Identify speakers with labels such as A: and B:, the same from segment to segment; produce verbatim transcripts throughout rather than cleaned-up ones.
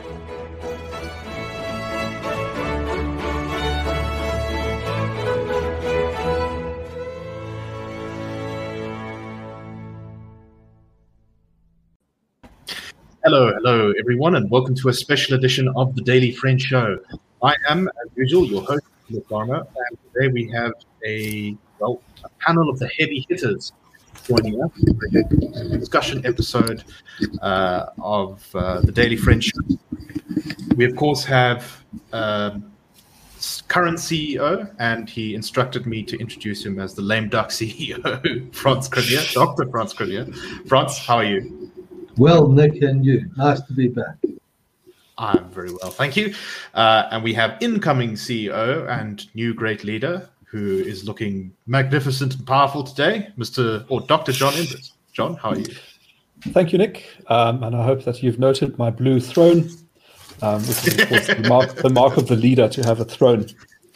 A: Hello, hello, everyone, and welcome to a special edition of the Daily French Show. I am, as usual, your host, Nick Garner, and today we have a, well, a panel of the heavy hitters joining us for a discussion episode uh, of uh, the Daily French Show. We, of course, have um, current C E O, and he instructed me to introduce him as the lame duck C E O, Frans Cronje, Doctor Frans Cronje. Frans, how are you?
B: Well, Nick, and you. Nice to be back.
A: I'm very well, thank you. Uh, and we have incoming C E O and new great leader who is looking magnificent and powerful today, Mister or Doctor John Imbers. John, how are you?
C: Thank you, Nick. Um, and I hope that you've noted my blue throne, um, which is, of course, the mark, the mark of the leader to have a throne.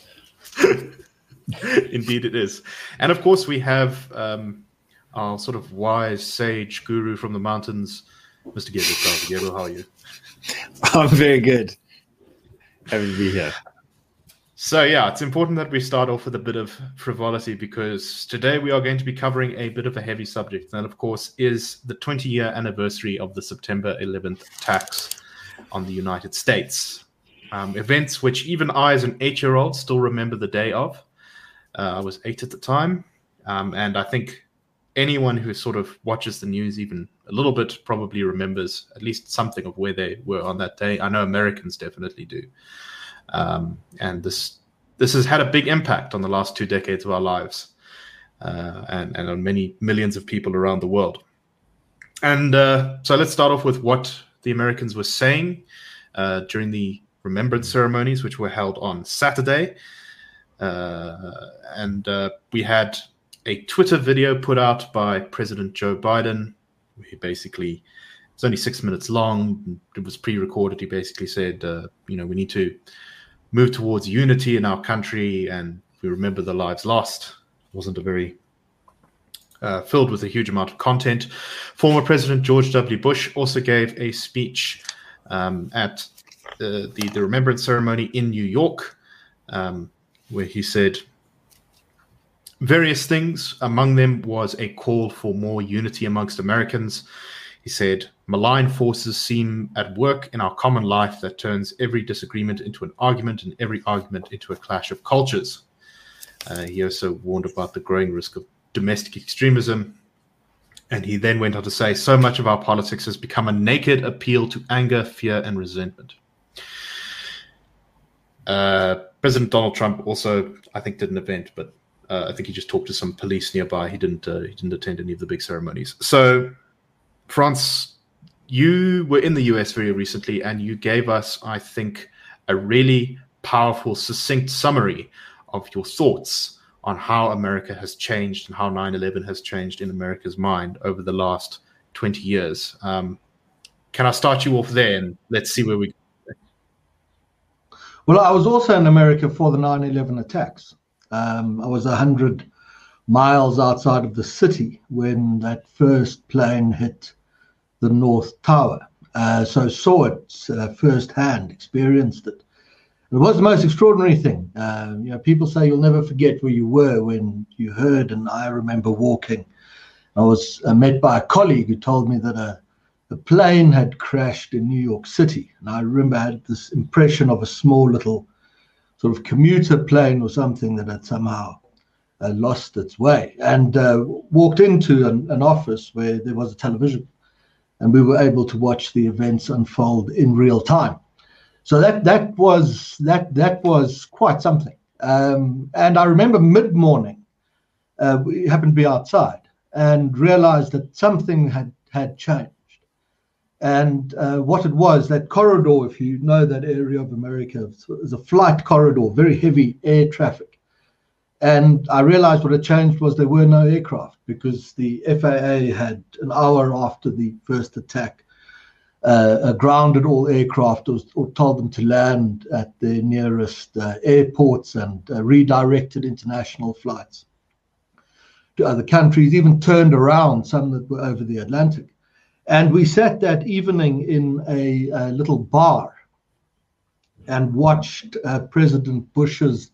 A: Indeed it is. And, of course, we have um, our sort of wise sage guru from the mountains, Mister Gabriel. Gabriel, how are you?
D: I'm very good. Happy to be here.
A: So, yeah, it's important that we start off with a bit of frivolity because today we are going to be covering a bit of a heavy subject. And, of course, is the twenty-year anniversary of the September eleventh attacks on the United States. Um, events which even I, as an eight-year-old, still remember the day of. Uh, I was eight at the time, um, and I think anyone who sort of watches the news even a little bit probably remembers at least something of where they were on that day. I know Americans definitely do. Um, and this this has had a big impact on the last two decades of our lives uh, and, and on many millions of people around the world. And uh, so let's start off with what the Americans were saying uh, during the remembrance ceremonies, which were held on Saturday. Uh, and uh, we had a Twitter video put out by President Joe Biden. He basically, it's only six minutes long. It was pre-recorded. He basically said, uh, you know, we need to move towards unity in our country and we remember the lives lost. It wasn't a very uh, filled with a huge amount of content. Former President George W. Bush also gave a speech um, at uh, the, the remembrance ceremony in New York, um, where he said various things. Among them was a call for more unity amongst Americans. He said, malign forces seem at work in our common life that turns every disagreement into an argument and every argument into a clash of cultures. Uh, he also warned about the growing risk of domestic extremism. And he then went on to say, so much of our politics has become a naked appeal to anger, fear, and resentment. Uh, President Donald Trump also, I think, did an event, but Uh, I think he just talked to some police nearby. He didn't. Uh, he didn't attend any of the big ceremonies. So, Frans, you were in the U S very recently, and you gave us, I think, a really powerful, succinct summary of your thoughts on how America has changed and how nine eleven has changed in America's mind over the last twenty years. Um, can I start you off there, and let's see where we go?
B: Well, I was also in America for the nine eleven attacks. Um, I was one hundred miles outside of the city when that first plane hit the North Tower. Uh, so saw it uh, firsthand, experienced it. It was the most extraordinary thing. Uh, you know, people say you'll never forget where you were when you heard, and I remember walking. I was uh, met by a colleague who told me that a, a plane had crashed in New York City. And I remember I had this impression of a small little sort of commuter plane or something that had somehow uh, lost its way, and uh, walked into an, an office where there was a television, and we were able to watch the events unfold in real time. So that that was that that was quite something. Um, and I remember mid-morning, uh, we happened to be outside and realized that something had had changed. And uh, what it was, that corridor, if you know that area of America, is a flight corridor, very heavy air traffic. And I realized what had changed was there were no aircraft, because the F A A had, an hour after the first attack, uh, uh, grounded all aircraft, or, or told them to land at the nearest uh, airports, and uh, redirected international flights to other countries, even turned around some that were over the Atlantic. And we sat that evening in a, a little bar and watched uh, President Bush's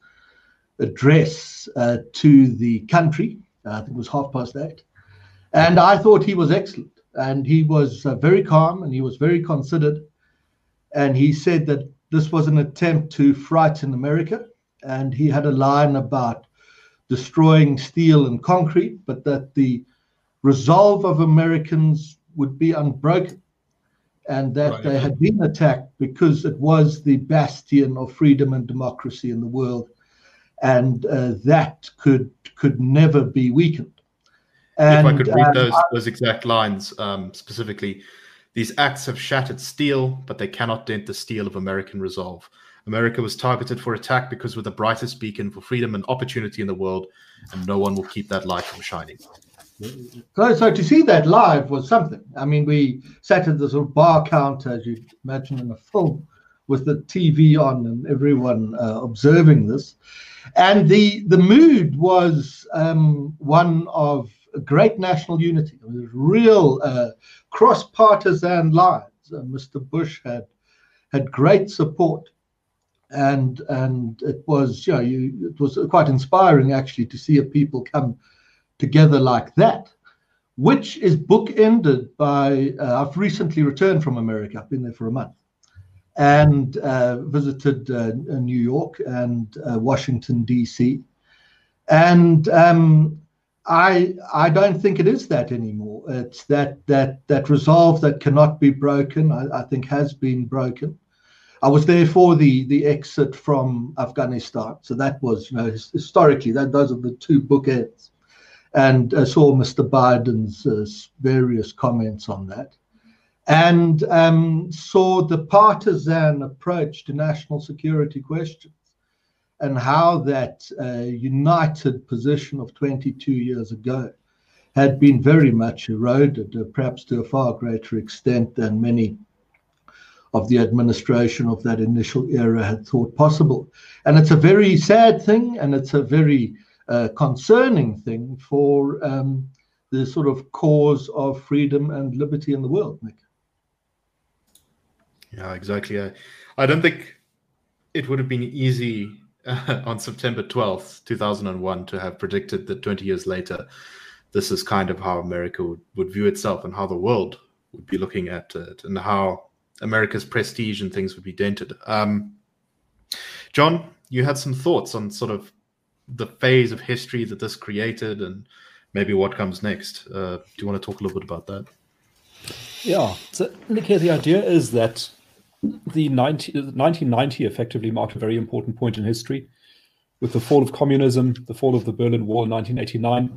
B: address uh, to the country. Uh, I think it was half past eight. And I thought he was excellent. And he was uh, very calm and he was very considered. And he said that this was an attempt to frighten America. And he had a line about destroying steel and concrete, but that the resolve of Americans would be unbroken, and that right. they had been attacked because it was the bastion of freedom and democracy in the world, and uh, that could could never be weakened.
A: And, if I could read um, those those exact lines um, specifically, these acts have shattered steel, but they cannot dent the steel of American resolve. America was targeted for attack because we're the brightest beacon for freedom and opportunity in the world, and no one will keep that light from shining.
B: So, so to see that live was something. I mean, we sat at the sort of bar counter, as you'd imagine in a film, with the T V on and everyone uh, observing this. And the the mood was um, one of great national unity. It was real uh, cross-partisan lines. Uh, Mister Bush had had great support. And and it was, you know, you, it was quite inspiring actually to see a people come together like that, which is bookended by, uh, I've recently returned from America. I've been there for a month and uh, visited uh, New York and uh, Washington, D C. And um, I I don't think it is that anymore. It's that that that resolve that cannot be broken, I, I think has been broken. I was there for the the exit from Afghanistan, so that was, you know, historically that those are the two bookends, and uh, saw Mister Biden's uh, various comments on that, and um, saw the partisan approach to national security questions, and how that uh, united position of twenty-two years ago had been very much eroded, uh, perhaps to a far greater extent than many of the administration of that initial era had thought possible. And it's a very sad thing, and it's a very uh, concerning thing for um, the sort of cause of freedom and liberty in the world, Nick.
A: Yeah, exactly. I, I don't think it would have been easy uh, on September twelfth, two thousand one, to have predicted that twenty years later, this is kind of how America would, would view itself and how the world would be looking at it, and how America's prestige and things would be dented. Um, John, you had some thoughts on sort of the phase of history that this created and maybe what comes next. Uh, do you want to talk a little bit about that?
C: Yeah. So, Nick, the idea is that the nineteen ninety effectively marked a very important point in history with the fall of communism, the fall of the Berlin Wall in nineteen eighty-nine.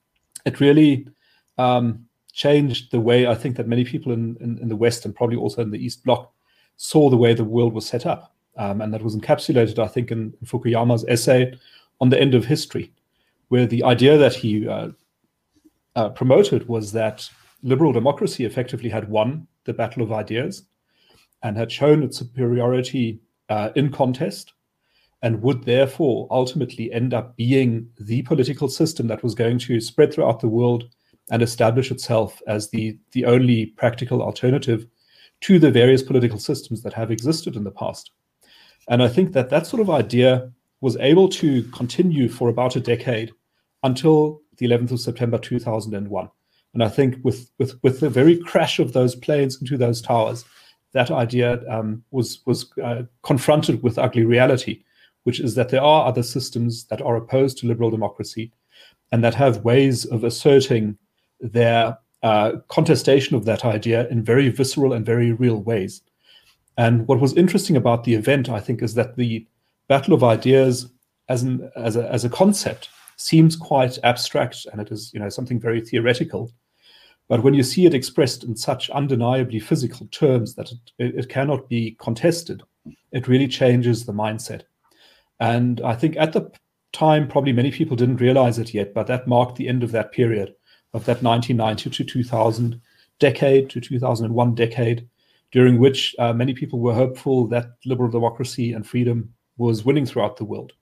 C: It really um, changed the way I think that many people in, in, in the West and probably also in the East Bloc saw the way the world was set up. Um, and that was encapsulated, I think, in, in Fukuyama's essay On the End of History, where the idea that he uh, uh, promoted was that liberal democracy effectively had won the battle of ideas and had shown its superiority uh, in contest, and would therefore ultimately end up being the political system that was going to spread throughout the world and establish itself as the, the only practical alternative to the various political systems that have existed in the past. And I think that that sort of idea was able to continue for about a decade until the eleventh of September two thousand one. And I think with, with, with the very crash of those planes into those towers, that idea um, was, was uh, confronted with ugly reality, which is that there are other systems that are opposed to liberal democracy and that have ways of asserting their uh, contestation of that idea in very visceral and very real ways. And what was interesting about the event, I think, is that the battle of ideas as an as a as a concept seems quite abstract, and it is, you know, something very theoretical. But when you see it expressed in such undeniably physical terms that it, it cannot be contested, it really changes the mindset. And I think at the time, probably many people didn't realize it yet, but that marked the end of that period, of that nineteen ninety to two thousand decade, to two thousand one decade, during which uh, many people were hopeful that liberal democracy and freedom was winning throughout the world.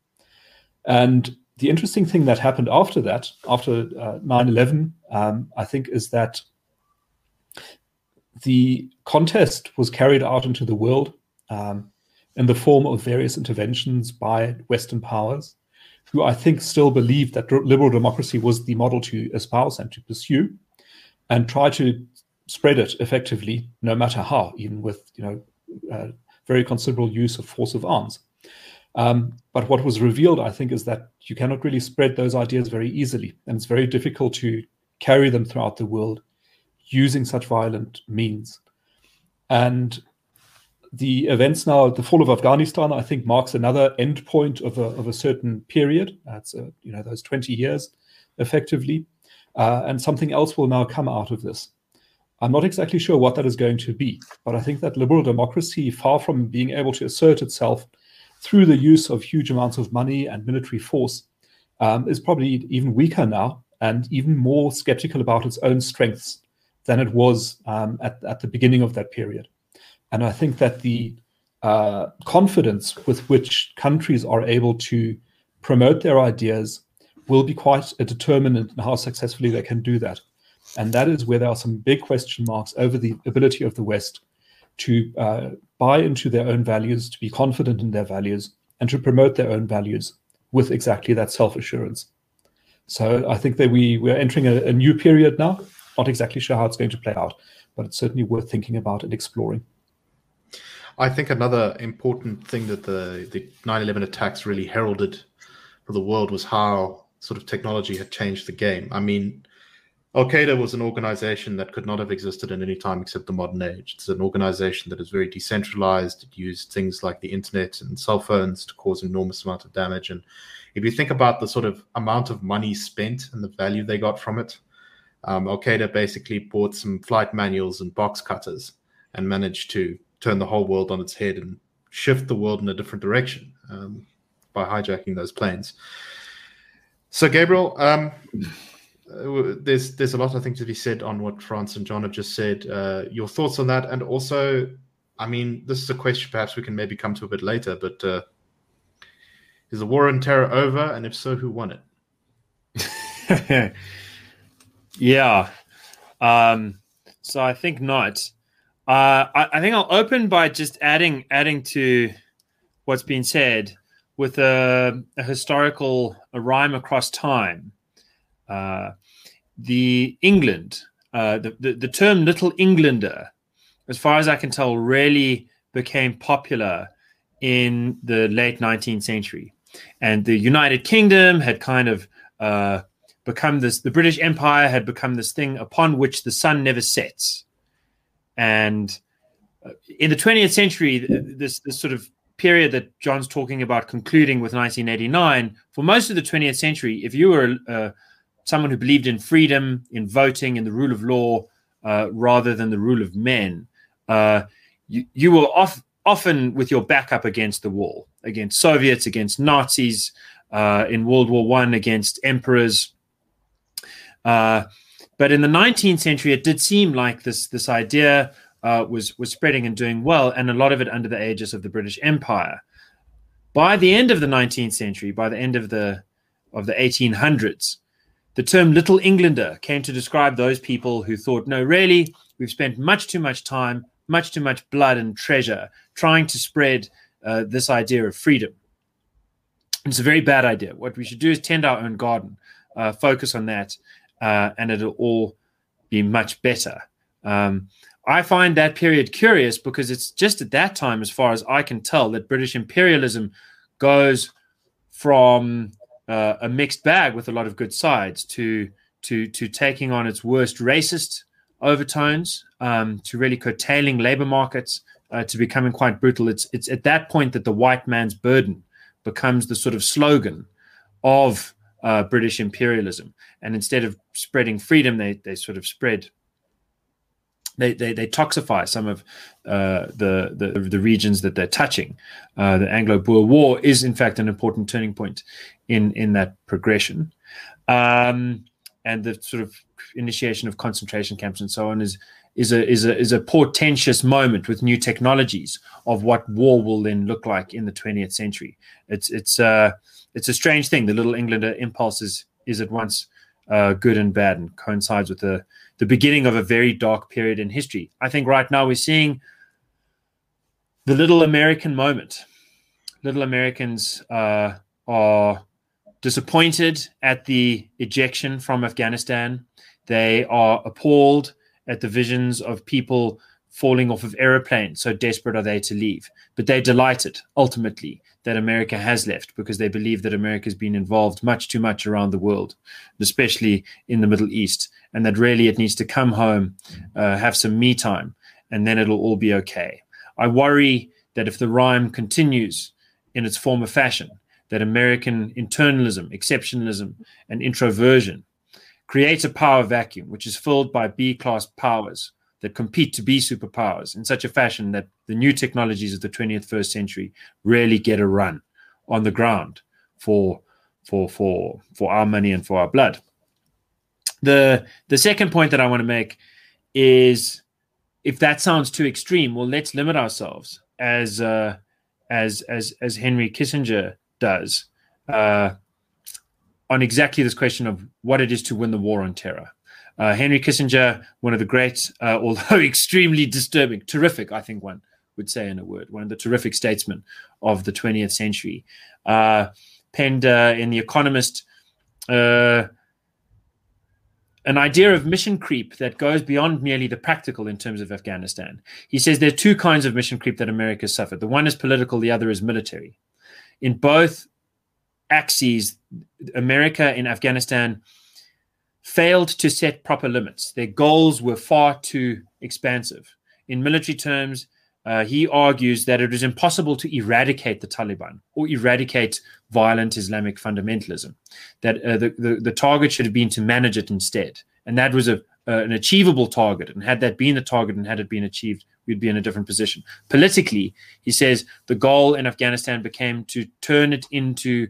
C: And the interesting thing that happened after that, after uh, nine eleven, um, I think, is that the contest was carried out into the world. Um, in the form of various interventions by Western powers, who I think still believed that liberal democracy was the model to espouse and to pursue, and try to spread it effectively, no matter how, even with you know uh, very considerable use of force of arms. Um, but what was revealed, I think, is that you cannot really spread those ideas very easily, and it's very difficult to carry them throughout the world using such violent means. And the events now, the fall of Afghanistan, I think, marks another end point of a, of a certain period. That's uh, you know those twenty years, effectively, uh, and something else will now come out of this. I'm not exactly sure what that is going to be, but I think that liberal democracy, far from being able to assert itself through the use of huge amounts of money and military force, um, is probably even weaker now and even more skeptical about its own strengths than it was um, at, at the beginning of that period. And I think that the uh, confidence with which countries are able to promote their ideas will be quite a determinant in how successfully they can do that. And that is where there are some big question marks over the ability of the West to uh, buy into their own values, to be confident in their values, and to promote their own values with exactly that self-assurance. So I think that we, we're entering a, a new period now. Not exactly sure how it's going to play out, but it's certainly worth thinking about and exploring.
A: I think another important thing that the, the nine eleven attacks really heralded for the world was how sort of technology had changed the game. I mean, Al-Qaeda was an organization that could not have existed in any time except the modern age. It's an organization that is very decentralized. It used things like the internet and cell phones to cause enormous amount of damage. And if you think about the sort of amount of money spent and the value they got from it, um, Al-Qaeda basically bought some flight manuals and box cutters and managed to turn the whole world on its head and shift the world in a different direction um, by hijacking those planes. So, Gabriel, um, Uh, there's there's a lot, I think, to be said on what Frans and John have just said. Uh, your thoughts on that, and also, I mean, this is a question perhaps we can maybe come to a bit later, but uh, is the war on terror over, and if so, who won
D: it? yeah, um, so I think not. Uh, I, I think I'll open by just adding adding to what's been said with a, a historical a rhyme across time. Uh, the England, uh, the, the, the term Little Englander, as far as I can tell, really became popular in the late nineteenth century. And the United Kingdom had kind of uh, become this, the British Empire had become this thing upon which the sun never sets. And in the twentieth century, this, this sort of period that John's talking about concluding with nineteen eighty-nine, for most of the twentieth century, if you were uh, someone who believed in freedom, in voting, in the rule of law, uh, rather than the rule of men, uh, you, you were off, often with your back up against the wall, against Soviets, against Nazis, uh, in World War One, against emperors. Uh, but in the nineteenth century, it did seem like this, this idea uh, was, was spreading and doing well, and a lot of it under the aegis of the British Empire. By the end of the nineteenth century, by the end of the of the eighteen hundreds, the term Little Englander came to describe those people who thought, no, really, we've spent much too much time, much too much blood and treasure trying to spread uh, this idea of freedom. It's a very bad idea. What we should do is tend our own garden, uh, focus on that, uh, and it'll all be much better. Um, I find that period curious because it's just at that time, as far as I can tell, that British imperialism goes from Uh, a mixed bag with a lot of good sides to to to taking on its worst racist overtones, um, to really curtailing labor markets, uh, to becoming quite brutal. It's it's at that point that the white man's burden becomes the sort of slogan of uh, British imperialism. And instead of spreading freedom, they they sort of spread. They they, they toxify some of uh, the, the the regions that they're touching. Uh, the Anglo-Boer War is, in fact, an important turning point in in that progression, um, and the sort of initiation of concentration camps and so on is is a is a is a portentous moment with new technologies of what war will then look like in the twentieth century. It's it's uh it's a strange thing. The Little Englander impulse is is at once uh, good and bad, and coincides with the the beginning of a very dark period in history. I think right now we're seeing the little American moment. Little Americans uh, are disappointed at the ejection from Afghanistan. They are appalled at the visions of people falling off of aeroplanes, so desperate are they to leave. But they're delighted, ultimately, that America has left, because they believe that America has been involved much too much around the world, especially in the Middle East, and that really it needs to come home, uh, have some me time, and then it'll all be okay. I worry that if the rhyme continues in its former fashion, that American internalism, exceptionalism, and introversion creates a power vacuum, which is filled by B-class powers that compete to be superpowers in such a fashion that the new technologies of the twenty-first century really get a run on the ground for, for, for, for our money and for our blood. The, the second point that I want to make is, if that sounds too extreme, well, let's limit ourselves, as uh, as as as Henry Kissinger does, uh, on exactly this question of what it is to win the war on terror. Uh, Henry Kissinger, one of the great, uh, although extremely disturbing, terrific, I think one would say in a word, one of the terrific statesmen of the twentieth century, uh, penned uh, in The Economist uh, an idea of mission creep that goes beyond merely the practical in terms of Afghanistan. He says there are two kinds of mission creep that America suffered. The one is political, the other is military. In both axes, America in Afghanistan failed to set proper limits. Their goals were far too expansive. In military terms, uh, he argues that it is impossible to eradicate the Taliban or eradicate violent Islamic fundamentalism, that uh, the, the, the target should have been to manage it instead. And that was a, uh, an achievable target. And had that been the target and had it been achieved, we'd be in a different position. Politically, he says the goal in Afghanistan became to turn it into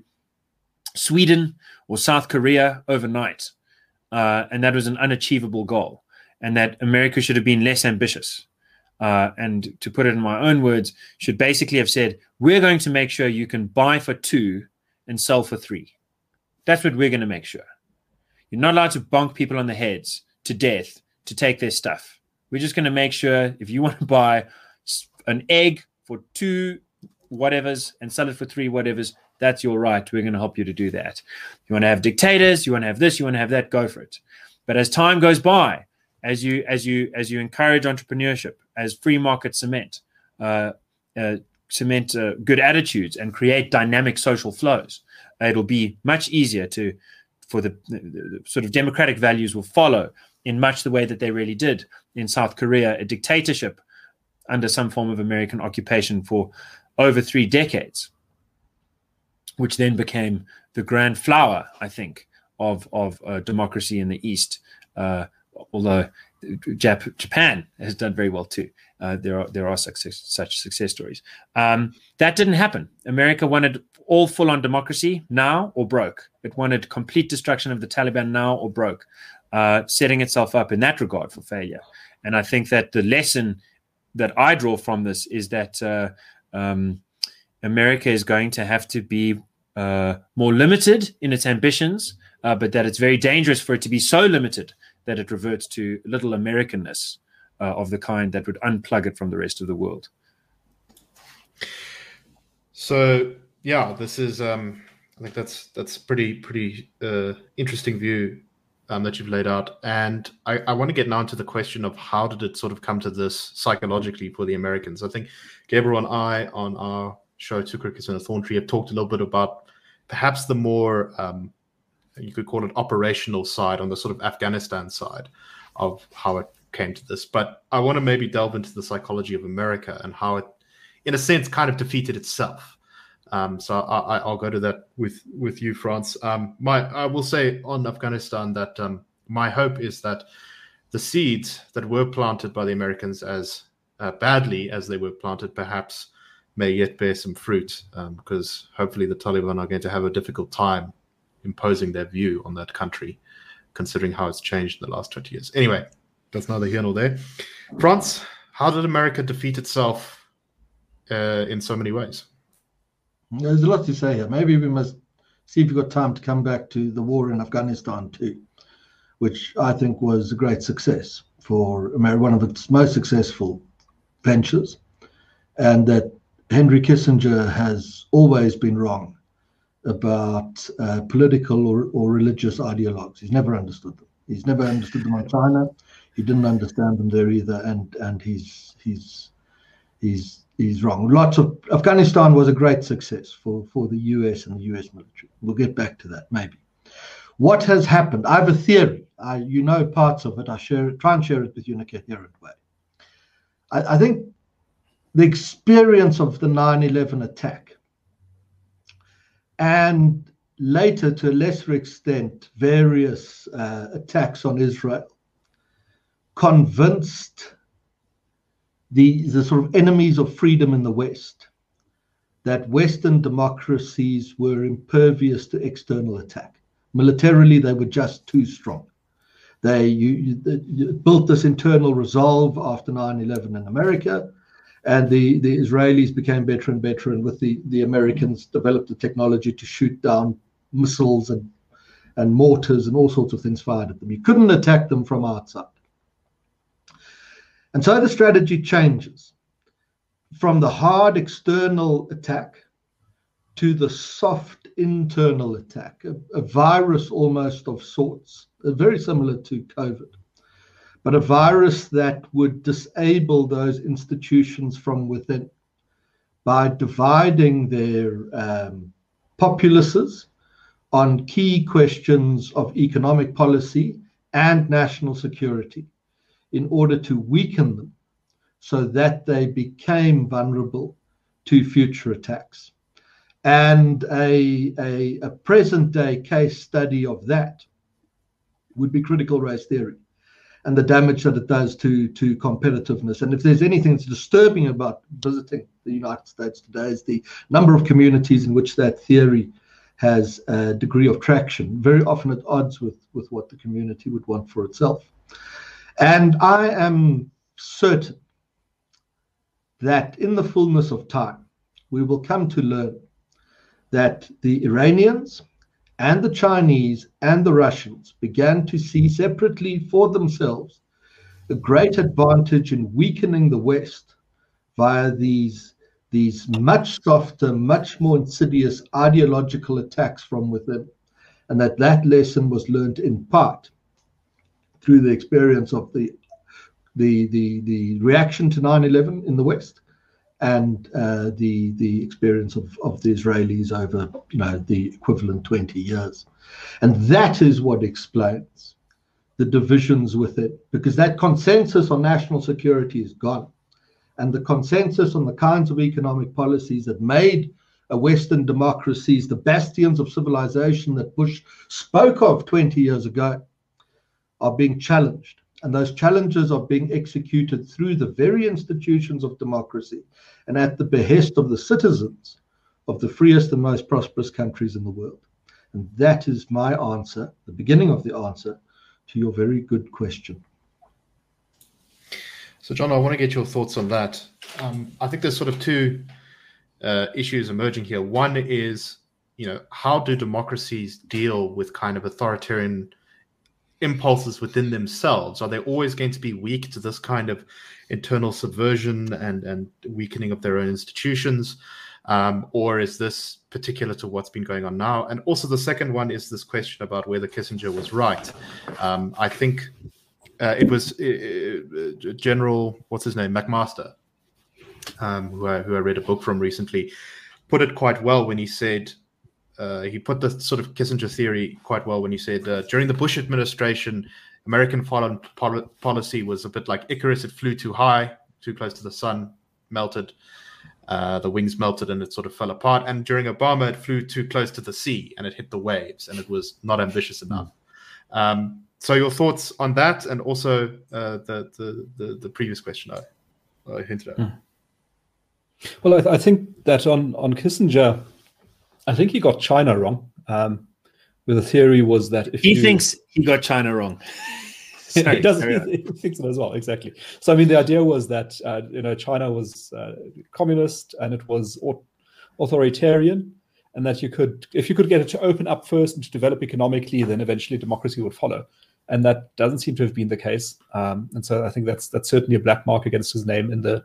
D: Sweden or South Korea overnight. Uh, and that was an unachievable goal, and that America should have been less ambitious. Uh, and to put it in my own words, should basically have said, we're going to make sure you can buy for two and sell for three. That's what we're going to make sure. You're not allowed to bonk people on the heads to death to take their stuff. We're just going to make sure if you want to buy an egg for two whatevers and sell it for three whatevers, that's your right. We're going to help you to do that. You want to have dictators, you want to have this, you want to have that, go for it. But as time goes by, as you as you as you encourage entrepreneurship, as free markets cement, uh, uh, cement uh, good attitudes and create dynamic social flows, it'll be much easier to for the, the, the sort of democratic values will follow in much the way that they really did in South Korea, a dictatorship under some form of American occupation for over three decades, which then became the grand flower, I think, of of uh, democracy in the East. Uh, although Jap- Japan has done very well too. Uh, there are there are success, such success stories. Um, that didn't happen. America wanted all full-on democracy now or broke. It wanted complete destruction of the Taliban now or broke, uh, setting itself up in that regard for failure. And I think that the lesson that I draw from this is that uh, um, America is going to have to be uh, more limited in its ambitions, uh, but that it's very dangerous for it to be so limited that it reverts to little Americanness uh, of the kind that would unplug it from the rest of the world.
A: So, yeah, this is, um, I think that's that's pretty, pretty uh, interesting view um, that you've laid out. And I, I want to get now into the question of how did it sort of come to this psychologically for the Americans? I think Gabriel and I on our show, Two Crickets and a Thorn Tree, have talked a little bit about perhaps the more, um, you could call it operational side on the sort of Afghanistan side of how it came to this. But I want to maybe delve into the psychology of America and how it, in a sense, kind of defeated itself. Um, so I, I'll go to that with, with you, France. Um, my, I will say on Afghanistan that um, my hope is that the seeds that were planted by the Americans as uh, badly as they were planted perhaps may yet bear some fruit, um, because hopefully the Taliban are going to have a difficult time imposing their view on that country, considering how it's changed in the last twenty years. Anyway, that's neither here nor there. France, how did America defeat itself uh, in so many ways?
B: There's a lot to say here. Maybe we must see if we've got time to come back to the war in Afghanistan too, which I think was a great success for America, one of its most successful ventures. and that Henry Kissinger has always been wrong about uh, political or, or religious ideologues. He's never understood them. He's never understood them on China. He didn't understand them there either, and and he's he's he's he's wrong. Lots of Afghanistan was a great success for for the U S and the U S military. We'll get back to that maybe. What has happened? I have a theory. I, you know parts of it. I share it, try and share it with you in a coherent way. I, I think the experience of the nine eleven attack, and later, to a lesser extent, various uh, attacks on Israel, convinced the, the sort of enemies of freedom in the West that Western democracies were impervious to external attack. Militarily, they were just too strong. They you, you built this internal resolve after nine eleven in America, and the, the Israelis became better and better, and with the, the Americans developed the technology to shoot down missiles and, and mortars and all sorts of things fired at them. You couldn't attack them from outside. And so the strategy changes from the hard external attack to the soft internal attack, a, a virus almost of sorts, uh, very similar to COVID, but a virus that would disable those institutions from within by dividing their um, populaces on key questions of economic policy and national security in order to weaken them so that they became vulnerable to future attacks. And a, a, a present-day case study of that would be critical race theory and the damage that it does to, to competitiveness. And if there's anything that's disturbing about visiting the United States today, is the number of communities in which that theory has a degree of traction, very often at odds with, with what the community would want for itself. And I am certain that in the fullness of time, we will come to learn that the Iranians and the Chinese and the Russians began to see separately for themselves a great advantage in weakening the West via these, these much softer, much more insidious ideological attacks from within, and that that lesson was learned in part through the experience of the, the, the, the reaction to nine eleven in the West, and uh, the the experience of, of the Israelis over, you know, the equivalent twenty years. And that is what explains the divisions with it, because that consensus on national security is gone. And the consensus on the kinds of economic policies that made a Western democracies the bastions of civilization that Bush spoke of twenty years ago are being challenged. And those challenges are being executed through the very institutions of democracy and at the behest of the citizens of the freest and most prosperous countries in the world. And that is my answer, the beginning of the answer to your very good question.
A: So, John, I want to get your thoughts on that. Um, I think there's sort of two uh, issues emerging here. One is, you know, how do democracies deal with kind of authoritarian impulses within themselves? Are they always going to be weak to this kind of internal subversion and, and weakening of their own institutions? Um, or is this particular to what's been going on now? And also the second one is this question about whether Kissinger was right. Um, I think uh, it was uh, uh, General, what's his name, McMaster, um, who, I, who I read a book from recently, put it quite well when he said, Uh, he put the sort of Kissinger theory quite well when he said uh, during the Bush administration, American foreign pol- policy was a bit like Icarus. It flew too high, too close to the sun, melted. Uh, the wings melted and it sort of fell apart. And during Obama, it flew too close to the sea and it hit the waves and it was not ambitious enough. Um, so your thoughts on that, and also uh, the, the, the the previous question I, I hinted at.
C: Hmm. Well, I, th- I think that on on Kissinger, I think he got China wrong. Um, where the theory was that if
D: he
C: you,
D: thinks he got China wrong. Sorry,
C: he does. He, he thinks it as well. Exactly. So I mean, the idea was that uh, you know China was uh, communist and it was authoritarian, and that you could, if you could get it to open up first and to develop economically, then eventually democracy would follow. And that doesn't seem to have been the case. Um, and so I think that's that's certainly a black mark against his name in the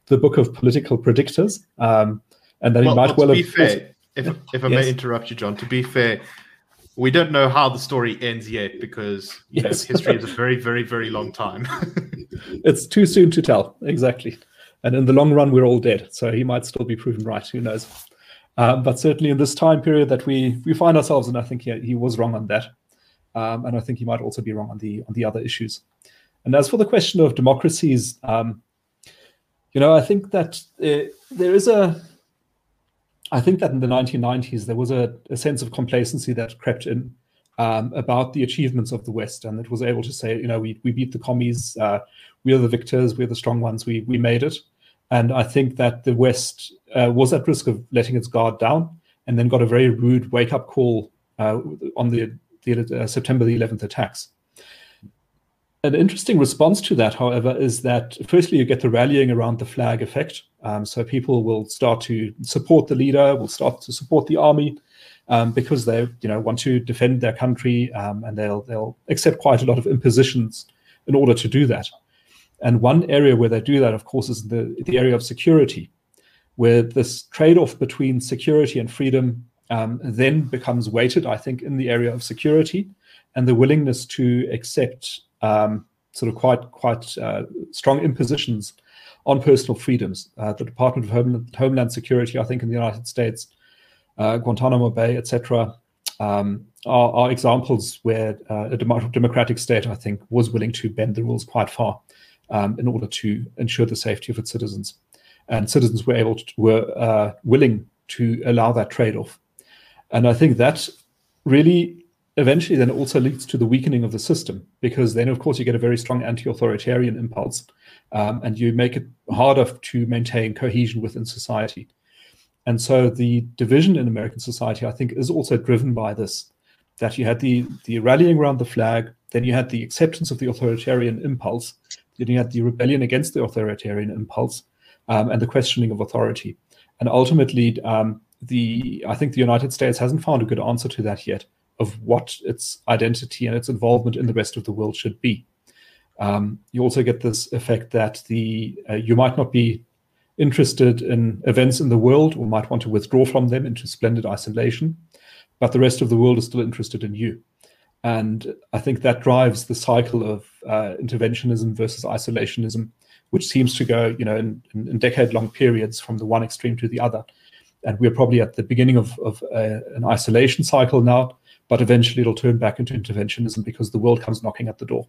C: the book of political predictors, um, and that
A: well,
C: he might
A: well,
C: well
A: to
C: have.
A: be fair, if if I
C: Yes.
A: may interrupt you, John. To be fair, we don't know how the story ends yet because you
C: Yes.
A: know, history is a very, very, very long time.
C: It's too soon to tell, exactly. And in the long run, we're all dead, so he might still be proven right. Who knows? Um, but certainly in this time period that we we find ourselves in, I think he, he was wrong on that, um, and I think he might also be wrong on the on the other issues. And as for the question of democracies, um, you know, I think that uh, there is a. I think that in the nineteen nineties there was a, a sense of complacency that crept in um, about the achievements of the West, and it was able to say, you know, we we beat the commies, uh, we are the victors, we're the strong ones, we we made it. And I think that the West uh, was at risk of letting its guard down, and then got a very rude wake-up call uh, on the, the uh, September the eleventh attacks. An interesting response to that, however, is that firstly you get the rallying around the flag effect. Um, so people will start to support the leader, will start to support the army um, because they, you know, want to defend their country, um, and they'll they'll accept quite a lot of impositions in order to do that. And one area where they do that, of course, is the, the area of security, where this trade-off between security and freedom um, then becomes weighted, I think, in the area of security, and the willingness to accept um, sort of quite quite uh, strong impositions on personal freedoms. Uh, the Department of Homeland, Homeland Security, I think, in the United States, uh, Guantanamo Bay, et cetera, um, are, are examples where uh, a dem- democratic state, I think, was willing to bend the rules quite far. Um, in order to ensure the safety of its citizens, and citizens were able to were uh, willing to allow that trade-off, and I think that really eventually then also leads to the weakening of the system, because then of course you get a very strong anti-authoritarian impulse, um, and you make it harder to maintain cohesion within society, and so the division in American society, I think, is also driven by this. That you had the the rallying around the flag, then you had the acceptance of the authoritarian impulse. Then you had the rebellion against the authoritarian impulse, um, and the questioning of authority. And ultimately, um, the I think the United States hasn't found a good answer to that yet, of what its identity and its involvement in the rest of the world should be. Um, you also get this effect that the uh, you might not be interested in events in the world, or might want to withdraw from them into splendid isolation, but the rest of the world is still interested in you. And I think that drives the cycle of uh, interventionism versus isolationism, which seems to go, you know, in, in, in decade-long periods from the one extreme to the other. And we're probably at the beginning of, of uh, an isolation cycle now, but eventually it'll turn back into interventionism because the world comes knocking at the door.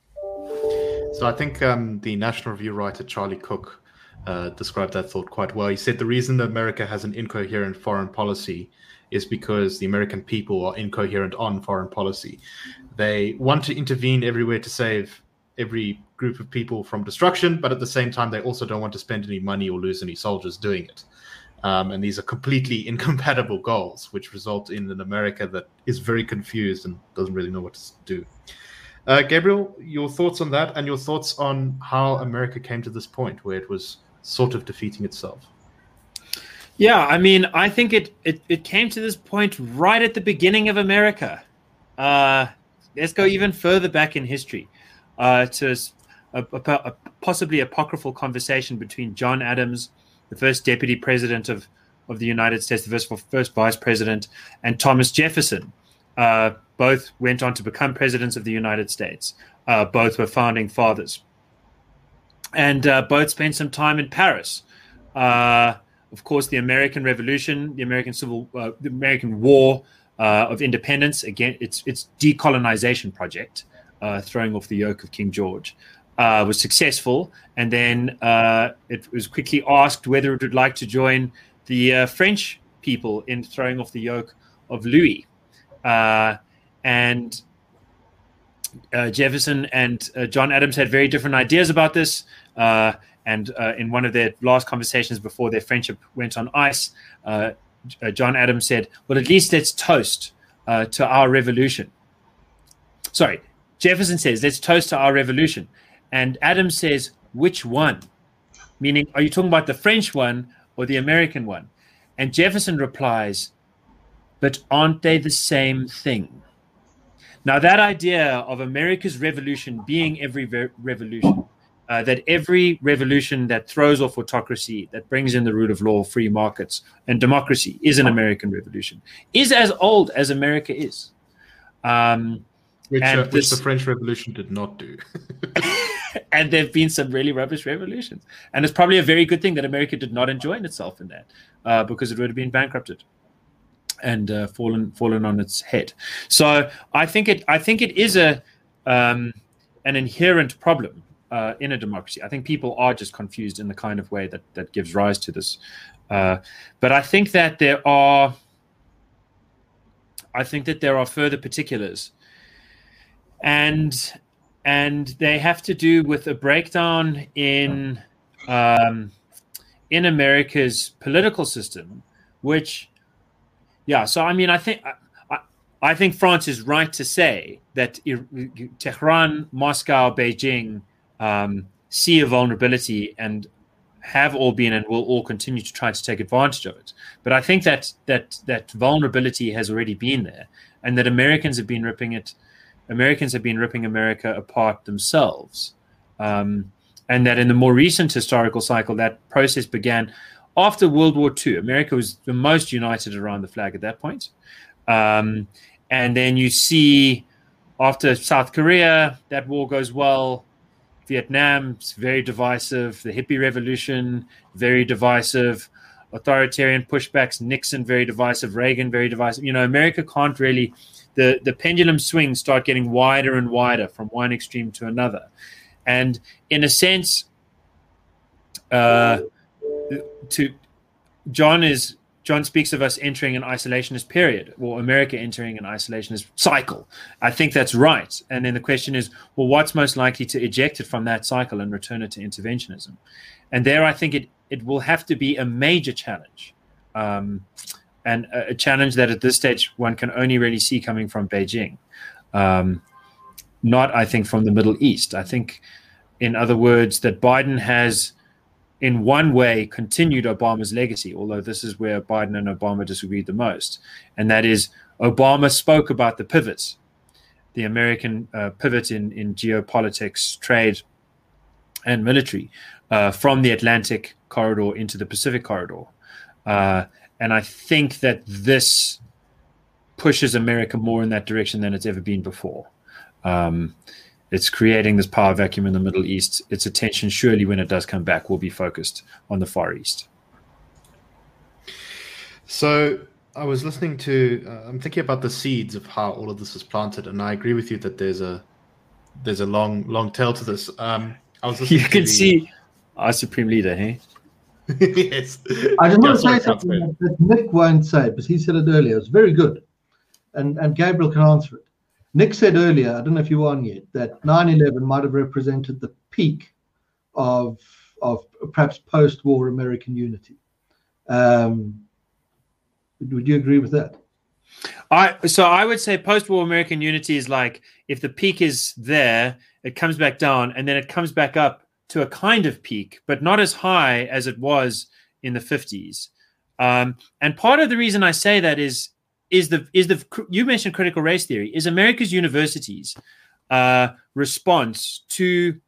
A: So I think um, the National Review writer Charlie Cook uh, described that thought quite well. He said the reason that America has an incoherent foreign policy is because the American people are incoherent on foreign policy. They want to intervene everywhere to save every group of people from destruction, but at the same time, they also don't want to spend any money or lose any soldiers doing it. Um, and these are completely incompatible goals, which result in an America that is very confused and doesn't really know what to do. Uh, Gabriel, your thoughts on that, and your thoughts on how America came to this point where it was sort of defeating itself?
D: Yeah, I mean, I think it, it, it came to this point right at the beginning of America. Uh, let's go even further back in history uh, to a, a, a possibly apocryphal conversation between John Adams, the first deputy president of, of the United States, the first, first vice president, and Thomas Jefferson. Uh, both went on to become presidents of the United States. Uh, both were founding fathers. And uh, both spent some time in Paris. Uh, Of course, the American Revolution, the American Civil, uh, the American War uh, of Independence, again, its its decolonization project, uh, throwing off the yoke of King George, uh, was successful, and then uh, it was quickly asked whether it would like to join the uh, French people in throwing off the yoke of Louis, uh, and uh, Jefferson and uh, John Adams had very different ideas about this. Uh, And uh, in one of their last conversations before their friendship went on ice, uh, uh, John Adams said, well, at least let's toast uh, to our revolution. Sorry, Jefferson says, let's toast to our revolution. And Adams says, which one? Meaning, are you talking about the French one or the American one? And Jefferson replies, but aren't they the same thing? Now, that idea of America's revolution being every ve- revolution, uh, that every revolution that throws off autocracy, that brings in the rule of law, free markets, and democracy is an American revolution, is as old as America is. Um,
A: which,
D: and
A: uh, which
D: this,
A: the French Revolution did not do.
D: And there have been some really rubbish revolutions. And it's probably a very good thing that America did not enjoin itself in that, uh, because it would have been bankrupted and uh, fallen fallen on its head. So I think it I think it is a um, an inherent problem uh, in a democracy. I think people are just confused in the kind of way that that gives rise to this. Uh, but I think that there are I think that there are further particulars, and and they have to do with a breakdown in um, in America's political system, which, yeah. So I mean, I think I, I think France is right to say that Tehran, Moscow, Beijing um, see a vulnerability and have all been and will all continue to try to take advantage of it. But I think that that that vulnerability has already been there, and that Americans have been ripping it. Americans have been ripping America apart themselves, um, and that in the more recent historical cycle, that process began after World War Two. America was the most united around the flag at that point, um, and then you see after South Korea, that war goes well. Vietnam's very divisive. The hippie revolution, very divisive. Authoritarian pushbacks. Nixon, very divisive. Reagan, very divisive. You know, America can't really. The, the pendulum swings start getting wider and wider from one extreme to another. And in a sense, uh, to John is John speaks of us entering an isolationist period, or America entering an isolationist cycle. I think that's right. And then the question is, well, what's most likely to eject it from that cycle and return it to interventionism? And there I think it, it will have to be a major challenge. Um, and a, a challenge that at this stage one can only really see coming from Beijing. Um, not, I think, from the Middle East. I think, in other words, that Biden has, in one way, continued Obama's legacy, although this is where Biden and Obama disagreed the most. And that is, Obama spoke about the pivot, the American uh, pivot in, in geopolitics, trade, and military, uh, from the Atlantic corridor into the Pacific corridor. Uh, and I think that this pushes America more in that direction than it's ever been before. Um, It's creating this power vacuum in the Middle East. Its attention, surely, when it does come back, will be focused on the Far East.
A: So I was listening to, uh, I'm thinking about the seeds of how all of this was planted, and I agree with you that there's a there's a long long tail to this. Um, I was listening
D: You
A: to
D: can
A: the,
D: see our supreme leader, hey?
A: yes.
B: I just want
A: Yeah,
B: to
A: sorry,
B: say something that, that Nick won't say, because he said it earlier. It's very good, and and Gabriel can answer it. Nick said earlier, I don't know if you were on yet, that nine eleven might have represented the peak of of perhaps post-war American unity. Um, would you agree with that?
D: I so I would say post-war American unity is like, if the peak is there, it comes back down, and then it comes back up to a kind of peak, but not as high as it was in the fifties. Um, and part of the reason I say that is is the is the you mentioned critical race theory, is America's universities uh, response to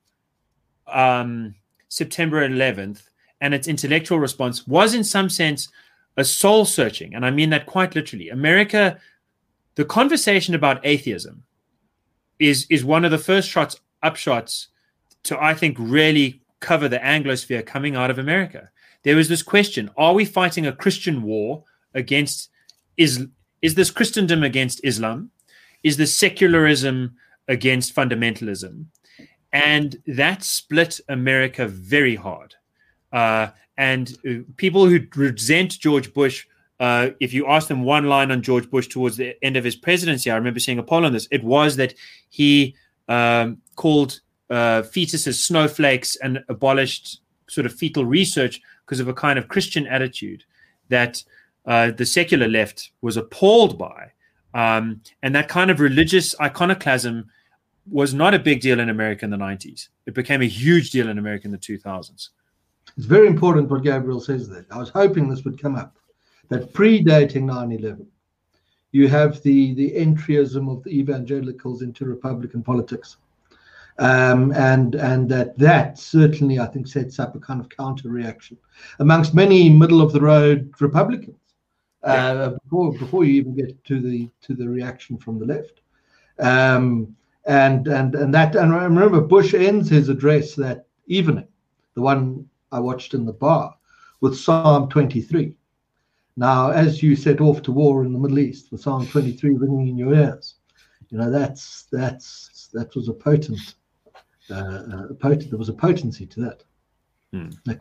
D: um, September eleventh, and its intellectual response was in some sense a soul searching, and I mean that quite literally. America, the conversation about atheism is is one of the first shots upshots to, I think, really cover the Anglosphere coming out of America. There was this question: are we fighting a Christian war against is Is this Christendom against Islam? Is this secularism against fundamentalism? And that split America very hard. Uh, and uh, people who resent George Bush, uh, if you ask them one line on George Bush towards the end of his presidency, I remember seeing a poll on this, it was that he um, called uh, fetuses snowflakes and abolished sort of fetal research because of a kind of Christian attitude that Uh, the secular left was appalled by. Um, and that kind of religious iconoclasm was not a big deal in America in the nineties. It became a huge deal in America in the two thousands.
B: It's very important what Gabriel says there. I was hoping this would come up, that predating nine eleven, you have the, the entryism of the evangelicals into Republican politics. Um, and and that that certainly, I think, sets up a kind of counter reaction amongst many middle of the road Republicans uh, yeah. before before you even get to the to the reaction from the left. Um, and and and that and I remember Bush ends his address that evening, the one I watched in the bar, with Psalm twenty-three. Now, as you set off to war in the Middle East, with Psalm twenty-three ringing in your ears, you know that's that's that was a potent. Uh, a potent, there was a potency to that.
A: Hmm. Like,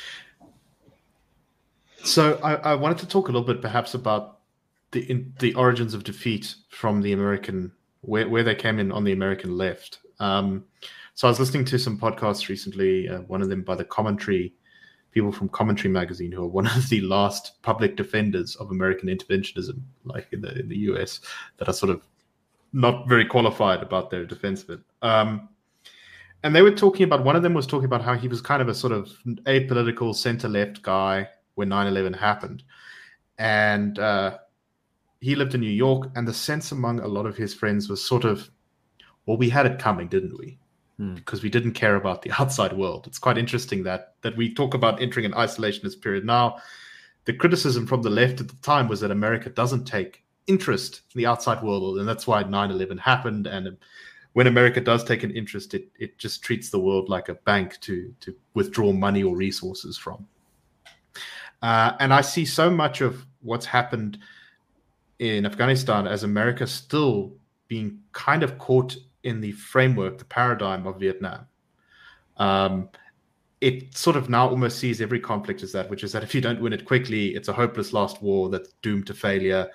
A: so I, I wanted to talk a little bit perhaps about the in, the origins of defeat from the American, where, where they came in on the American left. Um, so I was listening to some podcasts recently, uh, one of them by the Commentary, people from Commentary magazine, who are one of the last public defenders of American interventionism, like in the, in the U S, that are sort of not very qualified about their defense of it. Um, And they were talking about, one of them was talking about how he was kind of a sort of apolitical center-left guy when nine eleven happened. And uh, he lived in New York, and the sense among a lot of his friends was sort of, well, we had it coming, didn't we? Hmm. Because we didn't care about the outside world. It's quite interesting that that we talk about entering an isolationist period now. The criticism from the left at the time was that America doesn't take interest in the outside world, and that's why nine eleven happened. And when America does take an interest, it it just treats the world like a bank to to withdraw money or resources from. Uh, and I see so much of what's happened in Afghanistan as America still being kind of caught in the framework, the paradigm of Vietnam. Um, it sort of now almost sees every conflict as that, which is that if you don't win it quickly, it's a hopeless last war that's doomed to failure.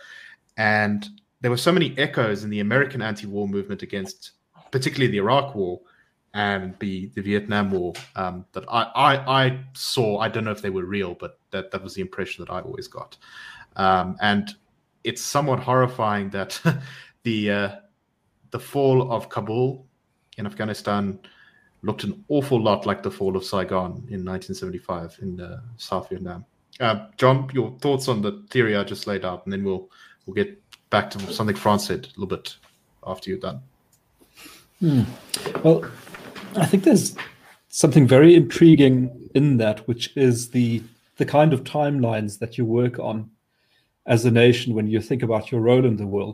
A: And there were so many echoes in the American anti-war movement against particularly the Iraq War and the, the Vietnam War um, that I, I, I saw. I don't know if they were real, but that, that was the impression that I always got. Um, and it's somewhat horrifying that the uh, the fall of Kabul in Afghanistan looked an awful lot like the fall of Saigon in nineteen seventy-five in uh, South Vietnam. Uh, John, your thoughts on the theory I just laid out, and then we'll we'll get back to something France said a little bit after you're done.
C: Hmm. Well, I think there's something very intriguing in that, which is the the kind of timelines that you work on as a nation when you think about your role in the world.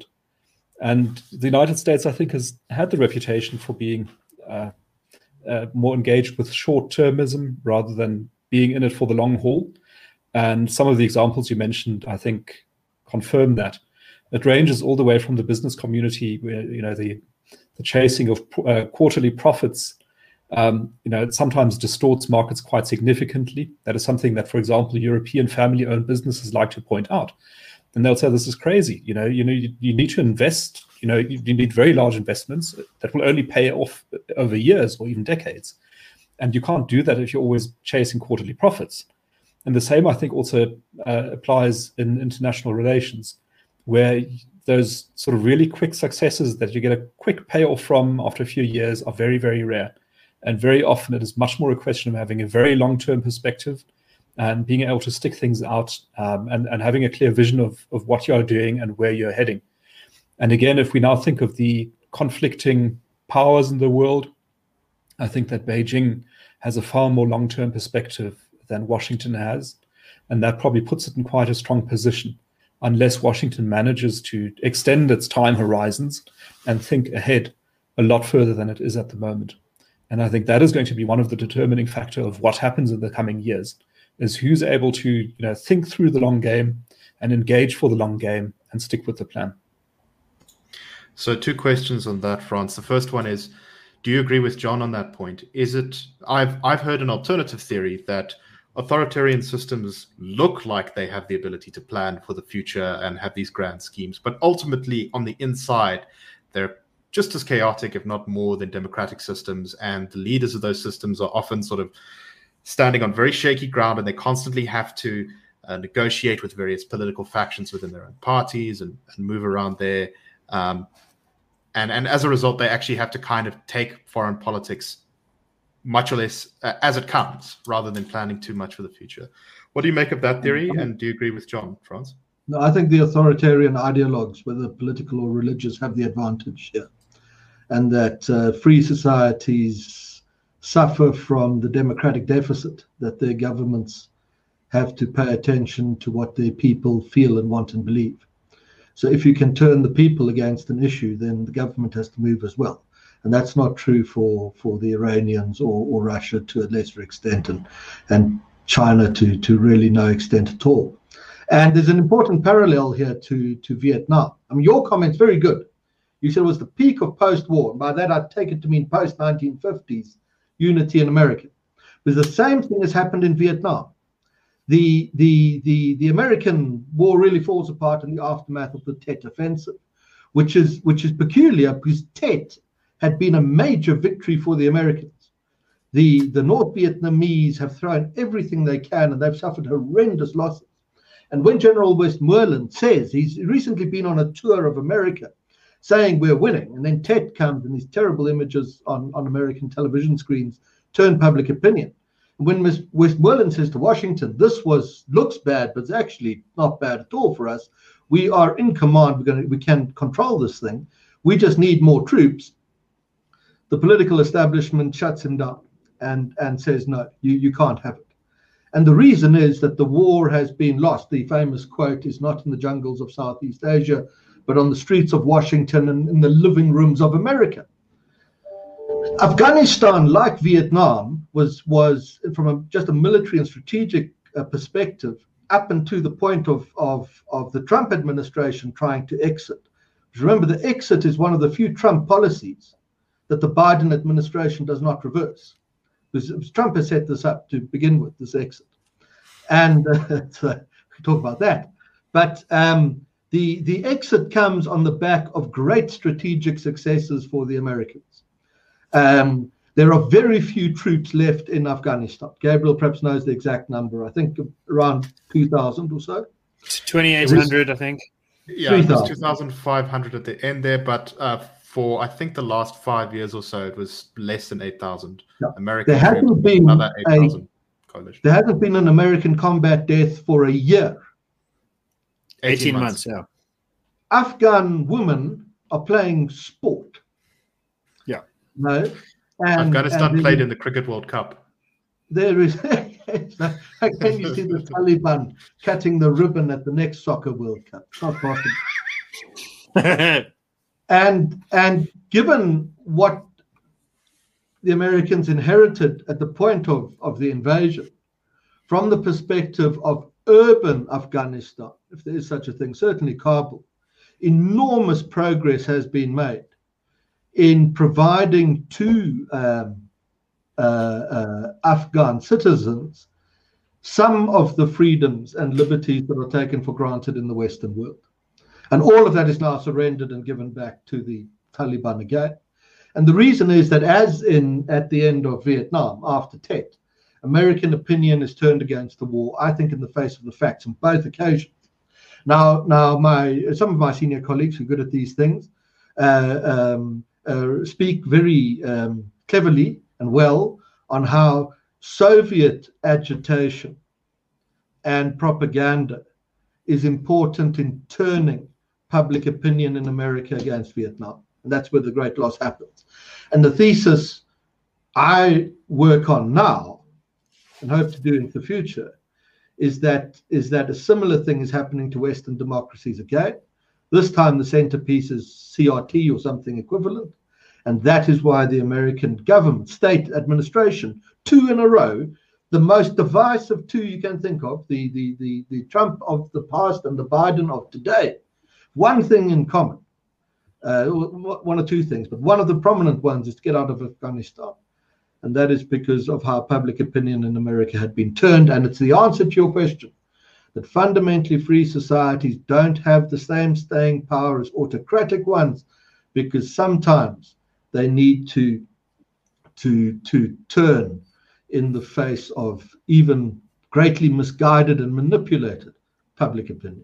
C: And the United States, I think, has had the reputation for being uh, uh, more engaged with short-termism rather than being in it for the long haul. And some of the examples you mentioned, I think, confirm that. It ranges all the way from the business community, where, you know, the the chasing of uh, quarterly profits, um, you know, it sometimes distorts markets quite significantly. That is something that, for example, European family-owned businesses like to point out. And they'll say, this is crazy. You know, you know, you, you need to invest, you know, you, you need very large investments that will only pay off over years or even decades. And you can't do that if you're always chasing quarterly profits. And the same, I think, also uh, applies in international relations, where those sort of really quick successes that you get a quick payoff from after a few years are very, very rare. And very often it is much more a question of having a very long-term perspective and being able to stick things out um, and, and having a clear vision of, of what you're doing and where you're heading. And again, if we now think of the conflicting powers in the world, I think that Beijing has a far more long-term perspective than Washington has. And that probably puts it in quite a strong position, unless Washington manages to extend its time horizons and think ahead a lot further than it is at the moment. And I think that is going to be one of the determining factor of what happens in the coming years, is who's able to, you know, think through the long game and engage for the long game and stick with the plan.
A: So two questions on that, Frans. The first one is, do you agree with John on that point? Is it, I've I've heard an alternative theory that authoritarian systems look like they have the ability to plan for the future and have these grand schemes, but ultimately on the inside, they're just as chaotic, if not more, than democratic systems. And the leaders of those systems are often sort of standing on very shaky ground, and they constantly have to uh, negotiate with various political factions within their own parties and, and move around there. Um, and, and as a result, they actually have to kind of take foreign politics much or less uh, as it comes, rather than planning too much for the future. What do you make of that theory? And do you agree with John, Frans?
B: No, I think the authoritarian ideologues, whether political or religious, have the advantage here. and that uh, free societies suffer from the democratic deficit, that their governments have to pay attention to what their people feel and want and believe. So if you can turn the people against an issue, then the government has to move as well. And that's not true for, for the Iranians or, or Russia to a lesser extent, and, and China to, to really no extent at all. And there's an important parallel here to, to Vietnam. I mean, your comment's very good. You said it was the peak of post-war. By that, I take it to mean post nineteen fifties unity in America. But the same thing has happened in Vietnam. The, the, the, the American war really falls apart in the aftermath of the Tet Offensive, which is, which is peculiar because Tet had been a major victory for the Americans. The, the North Vietnamese have thrown everything they can, and they've suffered horrendous losses. And when General Westmoreland says, he's recently been on a tour of America, saying we're winning, and then Tet comes and these terrible images on, on American television screens turn public opinion. When Miz Westmoreland says to Washington, this was looks bad, but it's actually not bad at all for us. We are in command. We're going to, we can control this thing. We just need more troops. The political establishment shuts him down and, and says, no, you, you can't have it. And the reason is that the war has been lost. The famous quote is not in the jungles of Southeast Asia, but on the streets of Washington and in the living rooms of America. Afghanistan, like Vietnam, was was from a, just a military and strategic uh, perspective up until the point of, of, of the Trump administration trying to exit. Remember, the exit is one of the few Trump policies that the Biden administration does not reverse. Because Trump has set this up to begin with, this exit. And uh, so we talk about that. But um, the, the exit comes on the back of great strategic successes for the Americans. Um, there are very few troops left in Afghanistan. Gabriel perhaps knows the exact number. I think around two thousand or so.
D: twenty-eight hundred, I think.
A: Yeah, it was two thousand five hundred at the end there, but uh, for I think the last five years or so, it was less than eight thousand.
B: Yeah.
A: American
B: there hasn't
A: troops,
B: been
A: another eight thousand.
B: There hasn't been an American combat death for a year.
D: eighteen, eighteen months, months, yeah.
B: Afghan women are playing sport.
D: Yeah.
B: No. And,
A: Afghanistan
B: and
A: played in the Cricket World Cup.
B: There is. How can you see the Taliban cutting the ribbon at the next Soccer World Cup? It's not possible. and and given what the Americans inherited at the point of, of the invasion, from the perspective of urban Afghanistan, if there is such a thing, certainly Kabul, enormous progress has been made in providing to um, uh, uh, Afghan citizens some of the freedoms and liberties that are taken for granted in the Western world. And all of that is now surrendered and given back to the Taliban again. And the reason is that, as in at the end of Vietnam, after Tet, American opinion is turned against the war, I think in the face of the facts on both occasions. Now, now my some of my senior colleagues who are good at these things uh, um, uh, speak very um, cleverly and well on how Soviet agitation and propaganda is important in turning public opinion in America against Vietnam. And that's where the great loss happens. And the thesis I work on now and hope to do in the future is that is that a similar thing is happening to Western democracies again. This time the centerpiece is C R T or something equivalent. And that is why the American government, state administration, two in a row, the most divisive two you can think of, the, the, the, the Trump of the past and the Biden of today, one thing in common, uh, one or two things, but one of the prominent ones is to get out of Afghanistan. And that is because of how public opinion in America had been turned. And it's the answer to your question, that fundamentally free societies don't have the same staying power as autocratic ones, because sometimes they need to, to, to turn in the face of even greatly misguided and manipulated public opinion.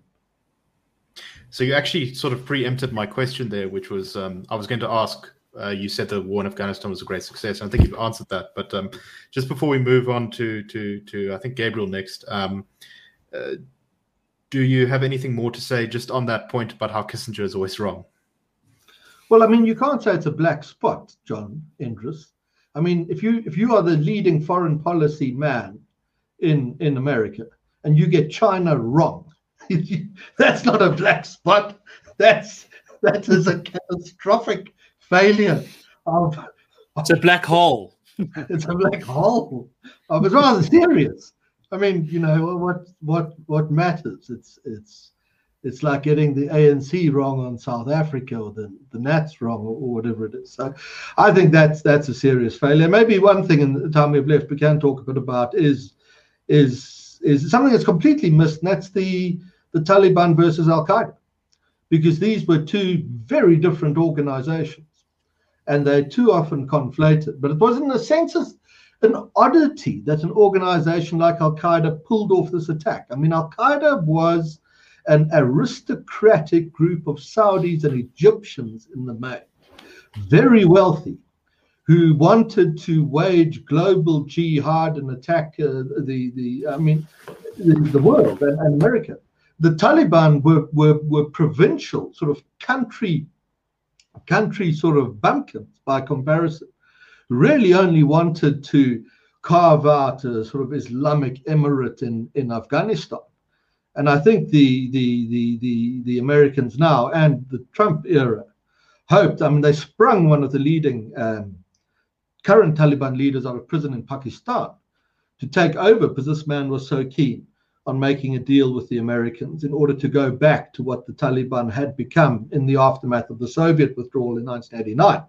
A: So you actually sort of preempted my question there, which was um, I was going to ask, uh, you said the war in Afghanistan was a great success, and I think you've answered that. But um, just before we move on to, to, to I think, Gabriel next, um, uh, do you have anything more to say just on that point about how Kissinger is always wrong?
B: Well, I mean, you can't say it's a black spot, John Endres. I mean, if you if you are the leading foreign policy man in in America and you get China wrong, that's not a black spot. That's that is a catastrophic failure of.
D: It's a black hole.
B: It's a black hole. I was rather serious. I mean, you know what what what matters? It's it's it's like getting the A N C wrong on South Africa or the the Nats wrong or, or whatever it is. So, I think that's that's a serious failure. Maybe one thing in the time we've left we can talk a bit about is is is something that's completely missed, and that's the the Taliban versus Al Qaeda, because these were two very different organizations. And they're too often conflated. But it was, in a sense, an oddity that an organization like Al-Qaeda pulled off this attack. I mean, Al-Qaeda was an aristocratic group of Saudis and Egyptians in the main, very wealthy, who wanted to wage global jihad and attack uh, the, the, I mean, the, the world and, and America. The Taliban were, were, were provincial, sort of country country sort of bumpkins by comparison, really only wanted to carve out a sort of Islamic emirate in, in Afghanistan. And I think the, the, the, the, the Americans now and the Trump era hoped, I mean, they sprung one of the leading um, current Taliban leaders out of prison in Pakistan to take over because this man was so keen on making a deal with the Americans in order to go back to what the Taliban had become in the aftermath of the Soviet withdrawal in nineteen eighty-nine,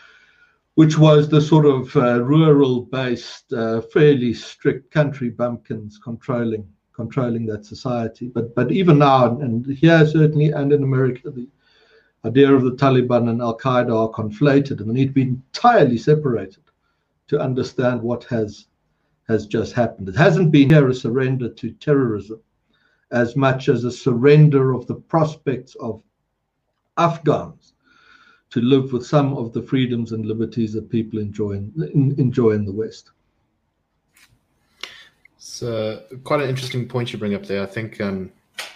B: which was the sort of uh, rural-based, uh, fairly strict country bumpkins controlling controlling that society. But but even now, and here certainly, and in America, the idea of the Taliban and Al-Qaeda are conflated, and they need to be entirely separated to understand what has has just happened. It hasn't been here a surrender to terrorism as much as a surrender of the prospects of Afghans to live with some of the freedoms and liberties that people enjoy in, enjoy in the West.
A: It's uh, quite an interesting point you bring up there. I think um,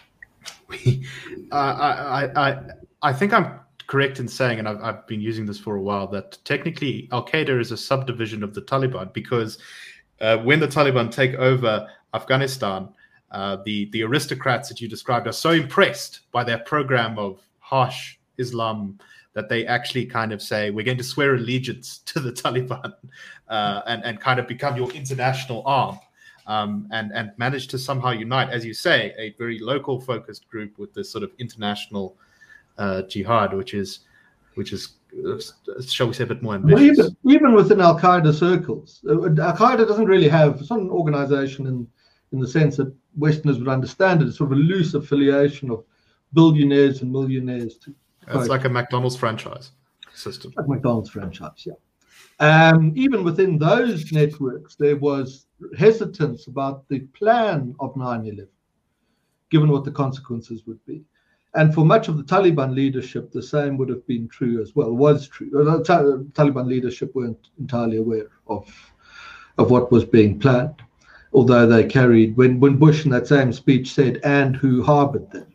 A: we, uh, I, I, I, I think I'm correct in saying, and I've, I've been using this for a while, that technically Al-Qaeda is a subdivision of the Taliban, because Uh, when the Taliban take over Afghanistan, uh, the, the aristocrats that you described are so impressed by their program of harsh Islam that they actually kind of say, we're going to swear allegiance to the Taliban uh, and, and kind of become your international arm um, and, and manage to somehow unite, as you say, a very local focused group with this sort of international uh, jihad, which is, which is uh, shall we say, a bit more ambitious.
B: Well, even, even within Al-Qaeda circles, uh, Al-Qaeda doesn't really have, it's not an organization in, in the sense that Westerners would understand it. It's sort of a loose affiliation of billionaires and millionaires. To
A: It's like a McDonald's franchise system.
B: Like McDonald's franchise, yeah. Um, even within those networks, there was hesitance about the plan of nine eleven, given what the consequences would be. And for much of the Taliban leadership, the same would have been true as well, was true. The Taliban leadership weren't entirely aware of, of what was being planned, although they carried, when, when Bush in that same speech said, and who harbored them,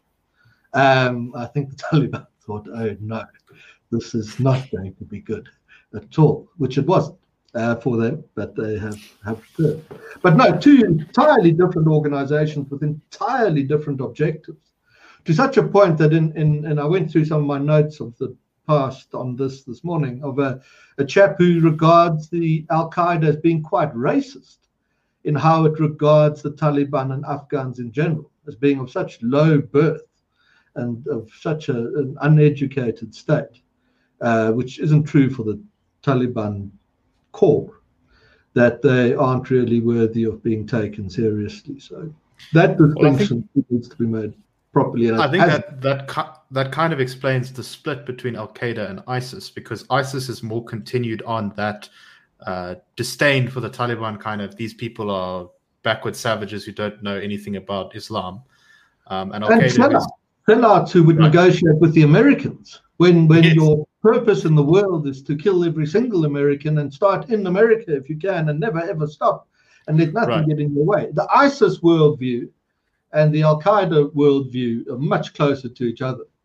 B: um, I think the Taliban thought, oh no, this is not going to be good at all, which it wasn't uh, for them, but they have, have returned. But no, two entirely different organizations with entirely different objectives, to such a point that in, in and I went through some of my notes of the past on this this morning, of a, a chap who regards the Al-Qaeda as being quite racist in how it regards the Taliban and Afghans in general, as being of such low birth and of such a, an uneducated state, uh, which isn't true for the Taliban core, that they aren't really worthy of being taken seriously. So that distinction well, needs to be made properly.
A: I think that that that kind of explains the split between Al-Qaeda and ISIS, because ISIS is more continued on that uh, disdain for the Taliban, kind of, these people are backward savages who don't know anything about Islam. Um, and Al-Qaeda is...
B: sellouts who would right. negotiate with the Americans when, when
A: yes.
B: your purpose in the world is to kill every single American and start in America if you can and never ever stop and let nothing right. get in your way. The ISIS worldview and the Al-Qaeda worldview are much closer to each other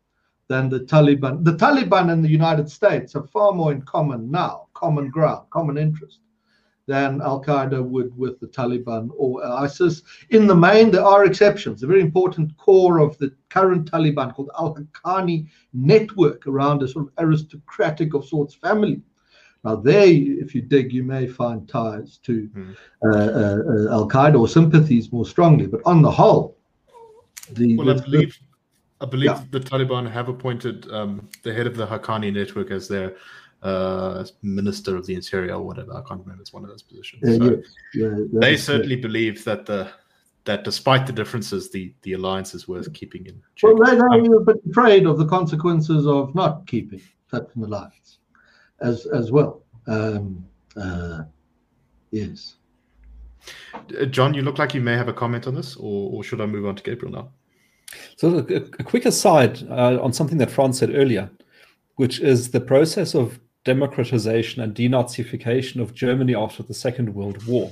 B: than the Taliban. The Taliban and the United States have far more in common now, common ground, common interest, than Al-Qaeda would with the Taliban or ISIS. In the main, there are exceptions. A very important core of the current Taliban called Al-Haqqani network around a sort of aristocratic of sorts family. Now there, if you dig, you may find ties to mm. uh, uh, Al-Qaeda or sympathies more strongly. But on the whole, the...
A: Well, I
B: the,
A: believe, I believe
B: yeah.
A: the Taliban have appointed um, the head of the Haqqani network as their uh, Minister of the Interior or whatever. I can't remember. It's one of those positions.
B: Uh,
A: so
B: yes. yeah,
A: they certainly true. believe that the that despite the differences, the, the alliance is worth keeping in check.
B: Well, they are
A: um,
B: a bit afraid of the consequences of not keeping such an alliance as as well. Um, uh, yes.
A: John, you look like you may have a comment on this, or, or should I move on to Gabriel now?
C: So a, a quick aside uh, on something that Franz said earlier, which is the process of democratization and denazification of Germany after the Second World War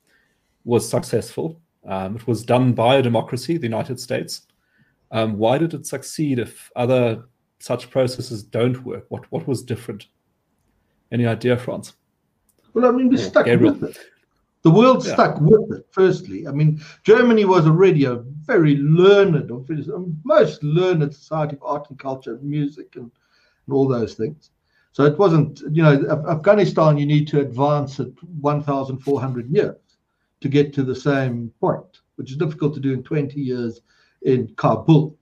C: was successful. Um, it was done by a democracy, the United States. Um, why did it succeed if other such processes don't work? What what was different? Any idea, Franz?
B: Well, I mean, we stuck
C: Gabriel.
B: with it. The world
C: Yeah.
B: stuck with it, firstly. I mean, Germany was already a very learned, or most learned society of art and culture, music, and, and all those things. So it wasn't, you know, Afghanistan, you need to advance at one thousand four hundred years to get to the same point, which is difficult to do in twenty years in Kabul.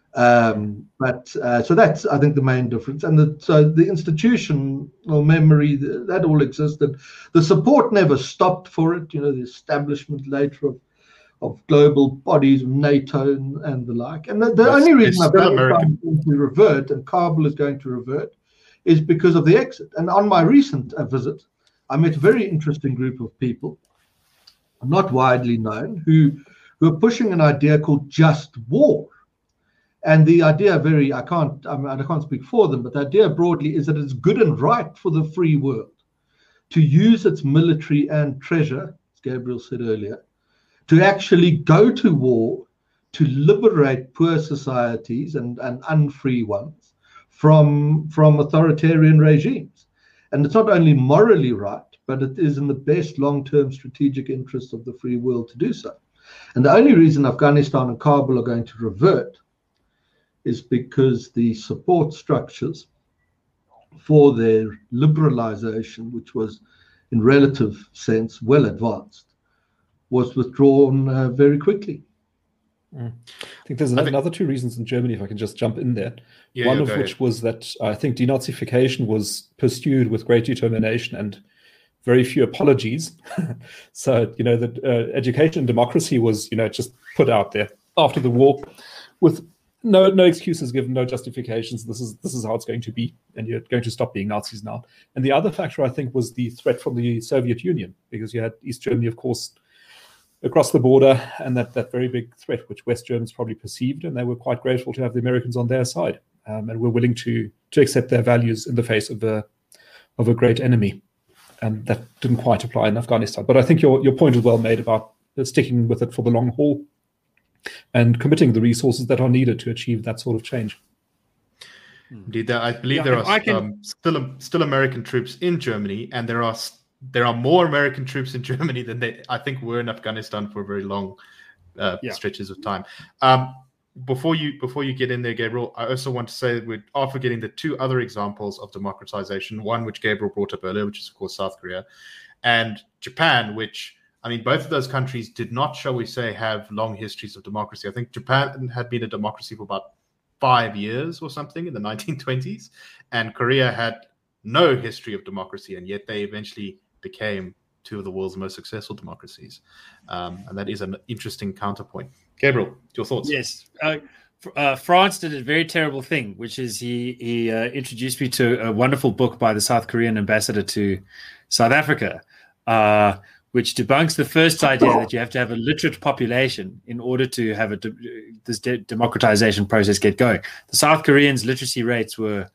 B: Um, but uh, so that's, I think, the main difference. And the, so the institutional memory, the, that all existed. The support never stopped for it. You know, the establishment later of, of global bodies, NATO and, and the like. And the, the
A: Yes,
B: only
A: it's
B: reason
A: still
B: Afghanistan
A: American.
B: is going to revert and Kabul is going to revert is because of the exit. And on my recent uh, visit, I met a very interesting group of people, not widely known, who, who are pushing an idea called just war. And the idea very, I can't, I, mean, I can't speak for them, but the idea broadly is that it's good and right for the free world to use its military and treasure, as Gabriel said earlier, to actually go to war, to liberate poor societies and, and unfree ones from, from authoritarian regimes. And it's not only morally right, but it is in the best long-term strategic interests of the free world to do so. And the only reason Afghanistan and Kabul are going to revert is because the support structures for their liberalization, which was in relative sense well advanced, was withdrawn uh, very quickly.
C: Mm. I think there's another, think, another two reasons in Germany, if I can just jump in there.
A: Yeah,
C: One
A: yeah,
C: of which
A: ahead.
C: was that I think denazification was pursued with great determination and very few apologies. So, you know, the uh, education and democracy was, you know, just put out there after the war with No, no excuses given, no justifications. This is this is how it's going to be, and you're going to stop being Nazis now. And the other factor, I think, was the threat from the Soviet Union, because you had East Germany, of course, across the border, and that, that very big threat, which West Germans probably perceived, and they were quite grateful to have the Americans on their side, um, and were willing to to accept their values in the face of a of a great enemy. And that didn't quite apply in Afghanistan. But I think your your point is well made about sticking with it for the long haul and committing the resources that are needed to achieve that sort of change.
A: Indeed, I believe
D: Yeah,
A: there
D: if
A: are
D: I can-
A: um, still still American troops in Germany, and there are there are more American troops in Germany than they I think were in Afghanistan for very long uh,
D: Yeah.
A: stretches of time. Um, before you before you get in there, Gabriel, I also want to say that we are forgetting the two other examples of democratization. One which Gabriel brought up earlier, which is of course South Korea, and Japan, which I mean, both of those countries did not, shall we say, have long histories of democracy. I think Japan had been a democracy for about five years or something in the nineteen twenties, and Korea had no history of democracy, and yet they eventually became two of the world's most successful democracies. Um, and that is an interesting counterpoint. Gabriel, your thoughts?
D: Yes. Uh, fr- uh, France did a very terrible thing, which is he, he uh, introduced me to a wonderful book by the South Korean ambassador to South Africa, uh, which debunks the first idea that you have to have a literate population in order to have a de- this de- democratization process get going. The South Koreans' literacy rates were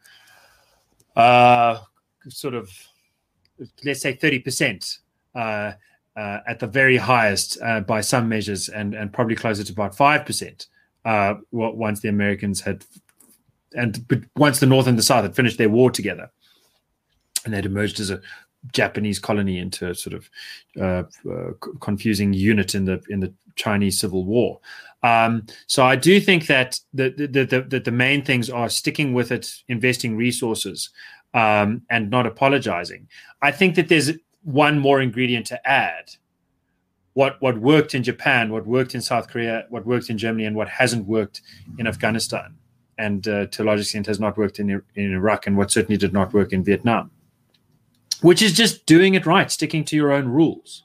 D: uh, sort of, let's say, thirty percent uh, uh, at the very highest uh, by some measures, and, and probably closer to about five percent uh, once the Americans had and but once the North and the South had finished their war together, and they'd emerged as a Japanese colony into a sort of uh, uh, confusing unit in the in the Chinese Civil War. Um, so I do think that the the, the the the main things are sticking with it, investing resources, um, and not apologizing. I think that there's one more ingredient to add. What what worked in Japan, what worked in South Korea, what worked in Germany, and what hasn't worked in Afghanistan, and uh, to a large extent has not worked in in Iraq, and what certainly did not work in Vietnam, which is just doing it right, sticking to your own rules,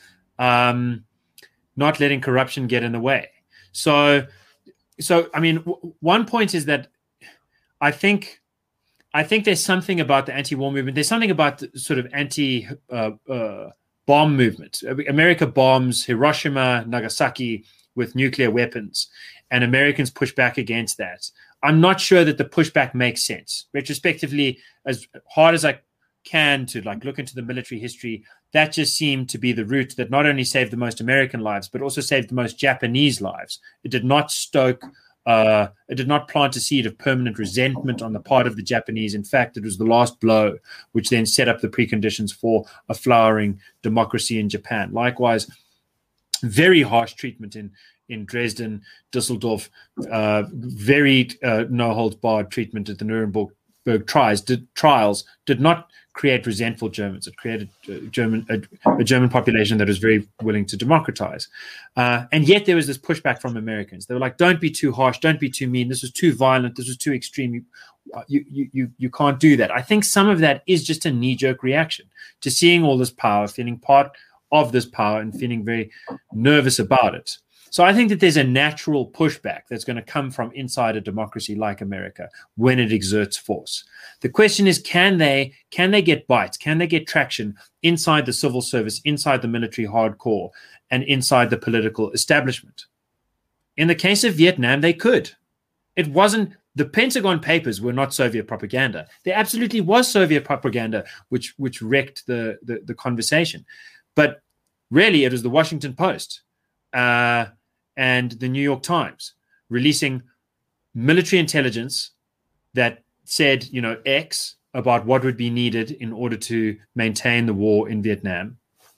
D: um, not letting corruption get in the way. So, so I mean, w- one point is that I think, I think there's something about the anti-war movement. There's something about the sort of anti-bomb uh, uh, movement. America bombs Hiroshima, Nagasaki with nuclear weapons, and Americans push back against that. I'm not sure that the pushback makes sense. Retrospectively, as hard as I can to like look into the military history, that just seemed to be the route that not only saved the most American lives, but also saved the most Japanese lives. It did not stoke, uh, it did not plant a seed of permanent resentment on the part of the Japanese. In fact, it was the last blow, which then set up the preconditions for a flowering democracy in Japan. Likewise, very harsh treatment in in Dresden, Dusseldorf, uh, very uh, no-holds-barred treatment at the Nuremberg trials did, trials did not create resentful Germans. It created a German a, a German population that was very willing to democratize. Uh, and yet there was this pushback from Americans. They were like, don't be too harsh, don't be too mean. This was too violent. This was too extreme. You, you, you, you can't do that. I think some of that is just a knee-jerk reaction to seeing all this power, feeling part of this power and feeling very nervous about it. So I think that there's a natural pushback that's going to come from inside a democracy like America when it exerts force. The question is, can they can they get bites? Can they get traction inside the civil service, inside the military hardcore, and inside the political establishment? In the case of Vietnam, they could. It wasn't the Pentagon Papers were not Soviet propaganda. There absolutely was Soviet propaganda, which which wrecked the the, the conversation. But really, it was the Washington Post Uh, and the New York Times releasing military intelligence that said, you know, X about what would be needed in order to maintain the war in Vietnam.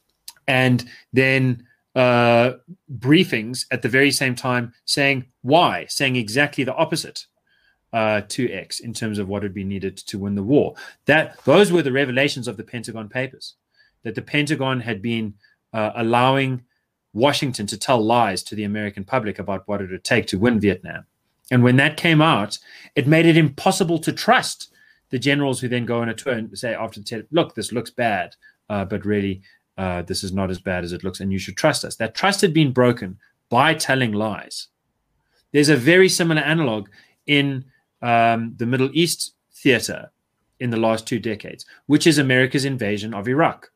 D: And then uh, briefings at the very same time saying Y, saying exactly the opposite uh, to X in terms of what would be needed to win the war. That those were the revelations of the Pentagon Papers, that the Pentagon had been uh, allowing Washington to tell lies to the American public about what it would take to win Vietnam. And when that came out, it made it impossible to trust the generals who then go on a tour and say after the tele, look, this looks bad, uh, but really uh, this is not as bad as it looks, and you should trust us. That trust had been broken by telling lies. There's a very similar analog in um, the Middle East theater in the last two decades, which is America's invasion of Iraq.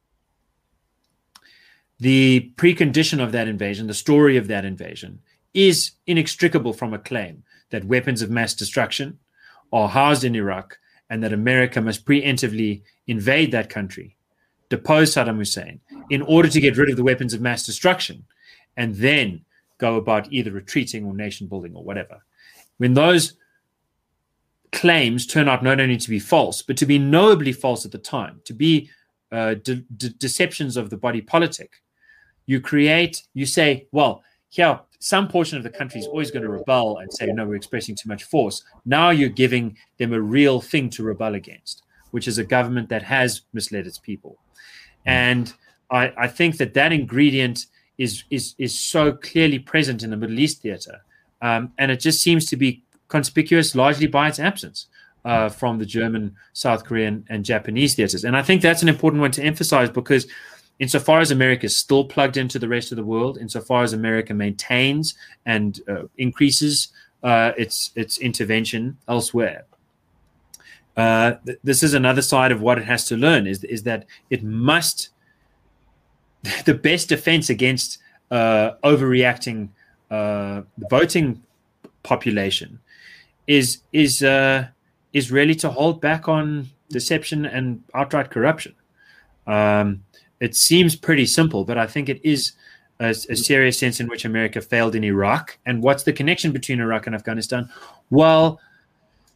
D: The precondition of that invasion, the story of that invasion, is inextricable from a claim that weapons of mass destruction are housed in Iraq and that America must preemptively invade that country, depose Saddam Hussein, in order to get rid of the weapons of mass destruction, and then go about either retreating or nation building or whatever. When those claims turn out not only to be false, but to be knowably false at the time, to be uh, de- de- deceptions of the body politic, you create, you say, well, here, some portion of the country is always going to rebel and say, no, we're expressing too much force. Now you're giving them a real thing to rebel against, which is a government that has misled its people. And I, I think that that ingredient is, is, is so clearly present in the Middle East theater. Um, and it just seems to be conspicuous largely by its absence uh, from the German, South Korean, and Japanese theaters. And I think that's an important one to emphasize, because insofar as America is still plugged into the rest of the world, insofar as America maintains and uh, increases uh, its its intervention elsewhere, uh, th- this is another side of what it has to learn, is, is that it must, the best defense against uh, overreacting uh, the voting population is is uh, is really to hold back on deception and outright corruption. Um, It seems pretty simple, but I think it is a, a serious sense in which America failed in Iraq. And what's the connection between Iraq and Afghanistan? Well,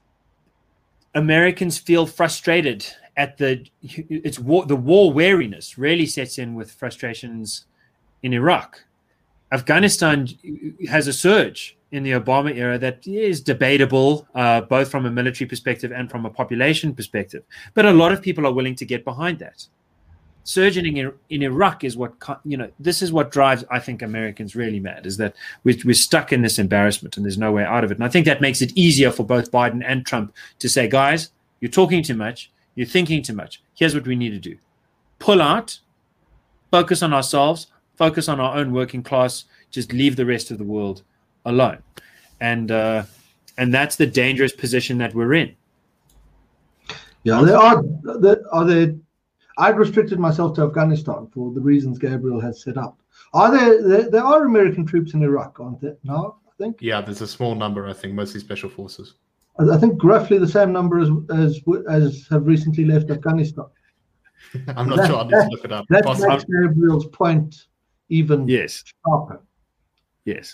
D: Americans feel frustrated at the it's war, the war wariness really sets in with frustrations in Iraq. Afghanistan has a surge in the Obama era that is debatable, uh, both from a military perspective and from a population perspective. But a lot of people are willing to get behind that. Surging in, in Iraq is what, you know, this is what drives, I think, Americans really mad, is that we're, we're stuck in this embarrassment and there's no way out of it. And I think that makes it easier for both Biden and Trump to say, guys, you're talking too much, you're thinking too much. Here's what we need to do. Pull out, focus on ourselves, focus on our own working class, just leave the rest of the world alone. And uh, and that's the dangerous position that we're in.
B: Yeah, there are, there are there, I've restricted myself to Afghanistan for the reasons Gabriel has set up. Are there, there, there are American troops in Iraq, aren't there? No, I think.
A: Yeah, there's a small number, I think, mostly special forces.
B: I think roughly the same number as as, as have recently left Afghanistan.
A: I'm not
B: that,
A: sure. I'll need
B: that,
A: to look it up.
B: That
A: Possibly.
B: makes Gabriel's point even
D: yes.
B: sharper.
D: Yes.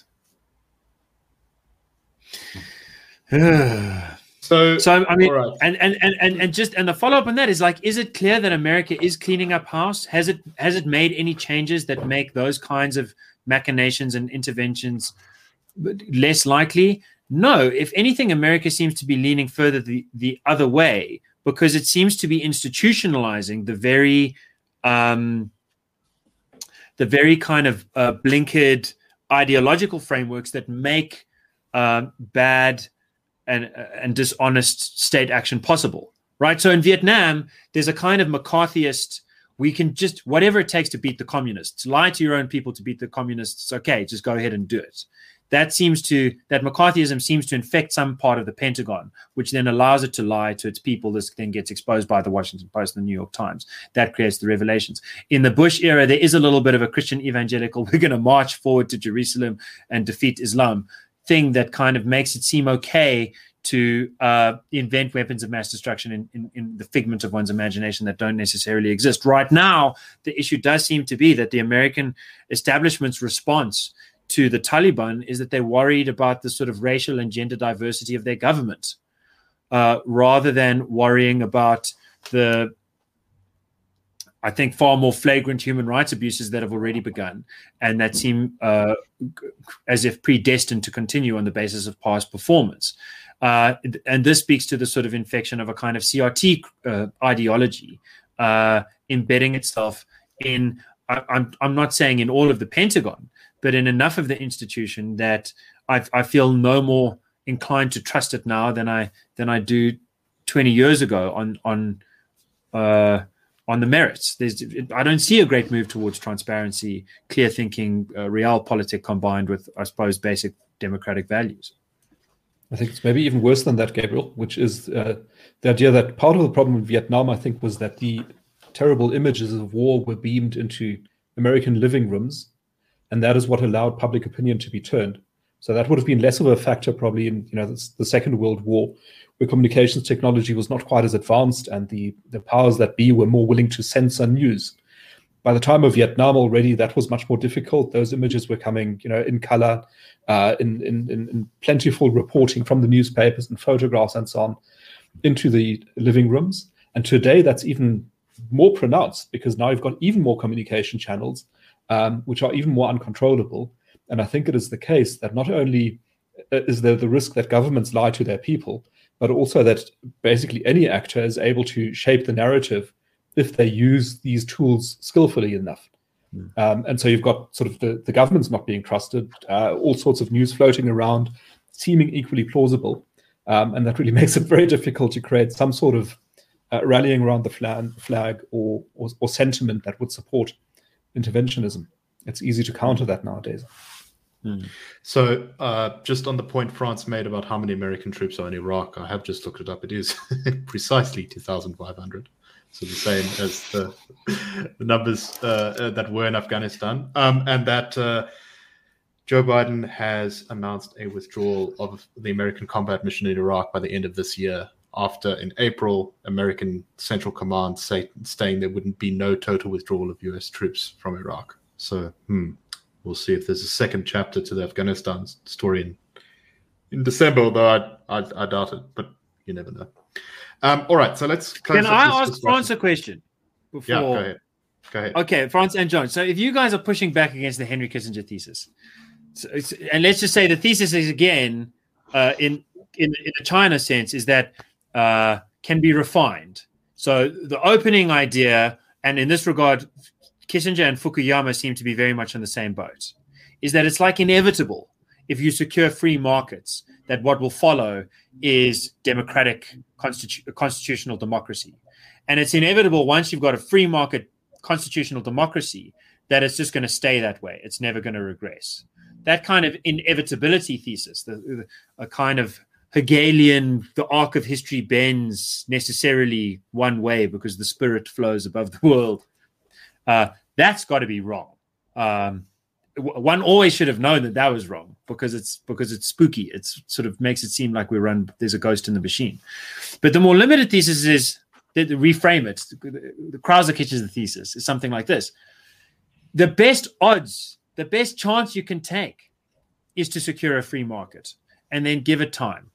A: so,
D: so I mean,
A: right.
D: and, and and and and just and the follow up on that is like, is it clear that America is cleaning up house? Has it has it made any changes that make those kinds of machinations and interventions less likely? No. If anything, America seems to be leaning further the, the other way, because it seems to be institutionalizing the very um, the very kind of uh, blinkered ideological frameworks that make uh, bad and uh, and dishonest state action possible, right? So in Vietnam, there's a kind of McCarthyist, we can just, whatever it takes to beat the communists, lie to your own people to beat the communists, okay, just go ahead and do it. That seems to, that McCarthyism seems to infect some part of the Pentagon, which then allows it to lie to its people. This then gets exposed by the Washington Post and the New York Times. That creates the revelations. In the Bush era, there is a little bit of a Christian evangelical, we're going to march forward to Jerusalem and defeat Islam thing that kind of makes it seem okay to uh, invent weapons of mass destruction in, in, in the figment of one's imagination that don't necessarily exist. Right now, the issue does seem to be that the American establishment's response to the Taliban is that they're worried about the sort of racial and gender diversity of their government, uh, rather than worrying about the, I think, far more flagrant human rights abuses that have already begun and that seem uh, as if predestined to continue on the basis of past performance. Uh, and this speaks to the sort of infection of a kind of C R T uh, ideology uh, embedding itself in, I, I'm, I'm not saying in all of the Pentagon, but in enough of the institution that I, I feel no more inclined to trust it now than I than I do twenty years ago on on uh, on the merits. There's, I don't see a great move towards transparency, clear thinking, uh, realpolitik combined with, I suppose, basic democratic values.
C: I think it's maybe even worse than that, Gabriel, which is uh, the idea that part of the problem in Vietnam, I think, was that the terrible images of war were beamed into American living rooms, and that is what allowed public opinion to be turned. So that would have been less of a factor probably in, you know, the, the Second World War, where communications technology was not quite as advanced and the, the powers that be were more willing to censor news. By the time of Vietnam already, that was much more difficult. Those images were coming, you know, in color, uh, in, in, in plentiful reporting from the newspapers and photographs and so on into the living rooms. And today that's even more pronounced because now you've got even more communication channels, um, which are even more uncontrollable. And I think it is the case that not only is there the risk that governments lie to their people, but also that basically any actor is able to shape the narrative if they use these tools skillfully enough. Mm. Um, and so you've got sort of the, the governments not being trusted, uh, all sorts of news floating around, seeming equally plausible. Um, and that really makes it very difficult to create some sort of uh, rallying around the flag, flag or, or, or sentiment that would support interventionism. It's easy to counter that nowadays.
A: Mm. So uh, just on the point France made about how many American troops are in Iraq, I have just looked it up. It is precisely two thousand five hundred. So the same as the, the numbers uh, that were in Afghanistan. Um, and that uh, Joe Biden has announced a withdrawal of the American combat mission in Iraq by the end of this year, after in April, American Central Command say, saying there wouldn't be no total withdrawal of U S troops from Iraq. So hmm, we'll see if there's a second chapter to the Afghanistan story in, in December, although I, I, I doubt it, but you never know. Um, all right, so let's close
D: Can
A: up
D: I
A: this
D: ask
A: discussion.
D: France a question? Before...
A: Yeah, go ahead. Go ahead.
D: Okay, France and John. So if you guys are pushing back against the Henry Kissinger thesis, so it's, and let's just say the thesis is again, uh, in, in in a China sense, is that uh, can be refined. So the opening idea, and in this regard, Kissinger and Fukuyama seem to be very much on the same boat, is that it's like inevitable if you secure free markets that what will follow is democratic constitu- constitutional democracy. And it's inevitable once you've got a free market constitutional democracy that it's just going to stay that way. It's never going to regress. That kind of inevitability thesis, the, the, a kind of Hegelian, the arc of history bends necessarily one way because the spirit flows above the world. Uh, that's got to be wrong. Um, one always should have known that that was wrong because it's because it's spooky. It's sort of makes it seem like we run. There's a ghost in the machine. But the more limited thesis is that reframe it. The Krauser-Kitchener thesis is something like this: the best odds, the best chance you can take, is to secure a free market and then give it time.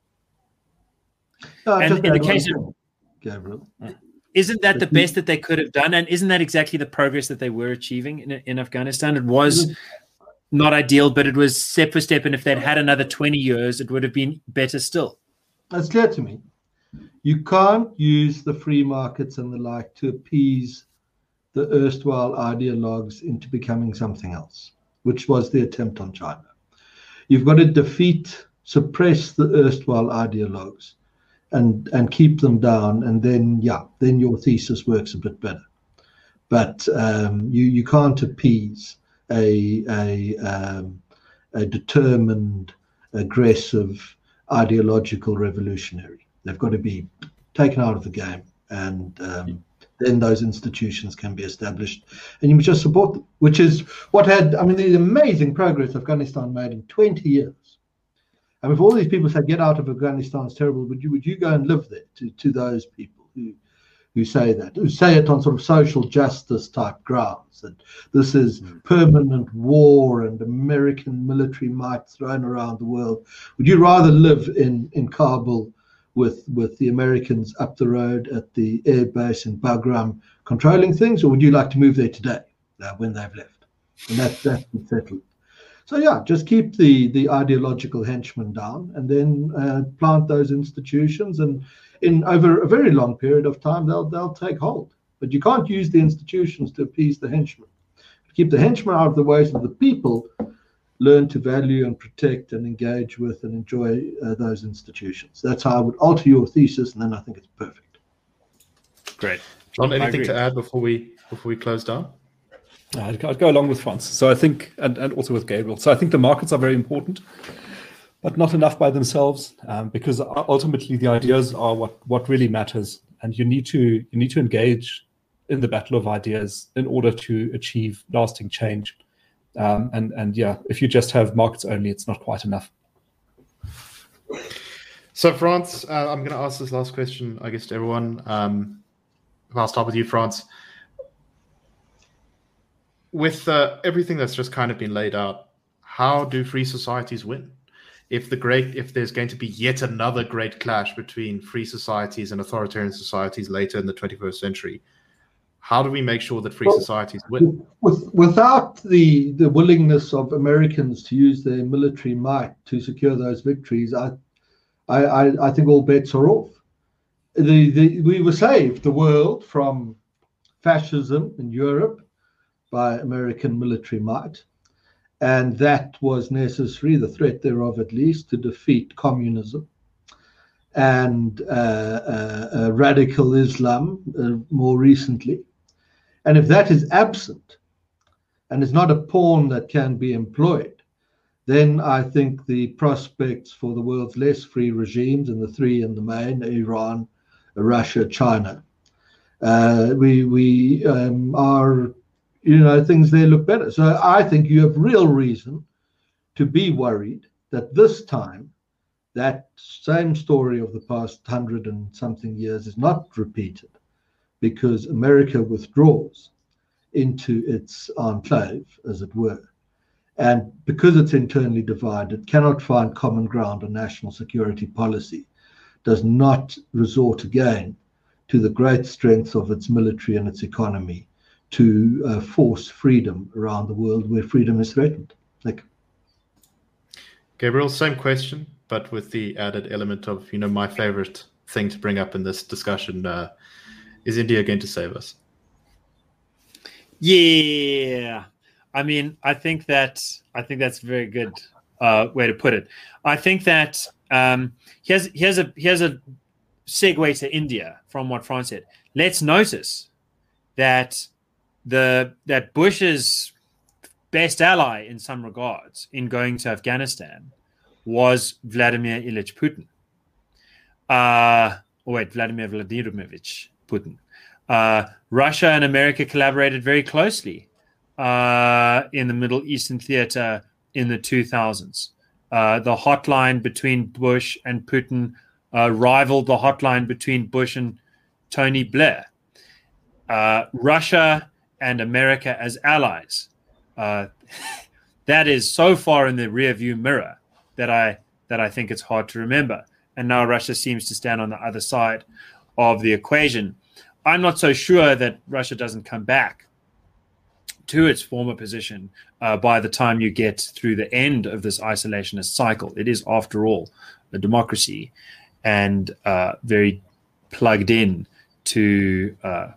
B: Uh,
D: and in the case of
B: Gabriel.
D: Isn't that the best that they could have done? And isn't that exactly the progress that they were achieving in, in Afghanistan? It was not ideal, but it was step for step. And if they'd had another twenty years, it would have been better still.
B: That's clear to me. You can't use the free markets and the like to appease the erstwhile ideologues into becoming something else, which was the attempt on China. You've got to defeat, suppress the erstwhile ideologues. And, and keep them down, and then yeah, then your thesis works a bit better. But um, you you can't appease a a um, a determined, aggressive, ideological revolutionary. They've got to be taken out of the game, and um, then those institutions can be established, and you must just support them. Which is what had I mean the amazing progress Afghanistan made in twenty years. And if all these people say, get out of Afghanistan, it's terrible, would you would you go and live there to, to those people who who say that, who say it on sort of social justice type grounds, that this is permanent war and American military might thrown around the world? Would you rather live in, in Kabul with, with the Americans up the road at the air base in Bagram controlling things, or would you like to move there today uh, when they've left? And that, that's settled. So yeah, just keep the, the ideological henchmen down, and then uh, plant those institutions, and in over a very long period of time, they'll they'll take hold. But you can't use the institutions to appease the henchmen. Keep the henchmen out of the way so the people learn to value and protect and engage with and enjoy uh, those institutions. That's how I would alter your thesis, and then I think it's perfect.
D: Great.
A: John, anything to add before we before we close down?
C: I'd, I'd go along with France. So I think, and, and also with Gabriel. So I think the markets are very important, but not enough by themselves, um, because ultimately the ideas are what, what really matters. And you need to you need to engage in the battle of ideas in order to achieve lasting change. Um, and, and yeah, if you just have markets only, it's not quite enough.
A: So France, uh, I'm going to ask this last question, I guess, to everyone. Um, I'll start with you, France. With uh, everything that's just kind of been laid out, how do free societies win? If the great, if there's going to be yet another great clash between free societies and authoritarian societies later in the twenty-first century, how do we make sure that free well, societies win?
B: With, without the, the willingness of Americans to use their military might to secure those victories, I, I, I think all bets are off. The, the, we were saved, the world, from fascism in Europe by American military might, and that was necessary, the threat thereof at least, to defeat communism and uh, uh, uh, radical Islam uh, more recently. And if that is absent and is not a pawn that can be employed, then I think the prospects for the world's less free regimes, and the three in the main, Iran, Russia, China, uh, we, we um, are you know, things there look better. So I think you have real reason to be worried that this time that same story of the past hundred and something years is not repeated, because America withdraws into its enclave, as it were. And because it's internally divided, cannot find common ground on national security policy, does not resort again to the great strength of its military and its economy to uh, force freedom around the world where freedom is threatened. Like,
A: Gabriel, same question, but with the added element of, you know, my favorite thing to bring up in this discussion, uh, is India going to save us?
D: Yeah. I mean, I think that I think that's a very good uh, way to put it. I think that um, here's here's a here's a segue to India from what Frans said. Let's notice that the that Bush's best ally in some regards in going to Afghanistan was Vladimir Ilyich Putin. Uh, oh wait, Vladimir Vladimirovich Putin. Uh, Russia and America collaborated very closely uh, in the Middle Eastern theater in the two thousands. Uh, the hotline between Bush and Putin uh, rivaled the hotline between Bush and Tony Blair. Uh, Russia and America as allies. Uh, that is so far in the rearview mirror that I that I think it's hard to remember. And now Russia seems to stand on the other side of the equation. I'm not so sure that Russia doesn't come back to its former position uh, by the time you get through the end of this isolationist cycle. It is, after all, a democracy and uh, very plugged in to uh,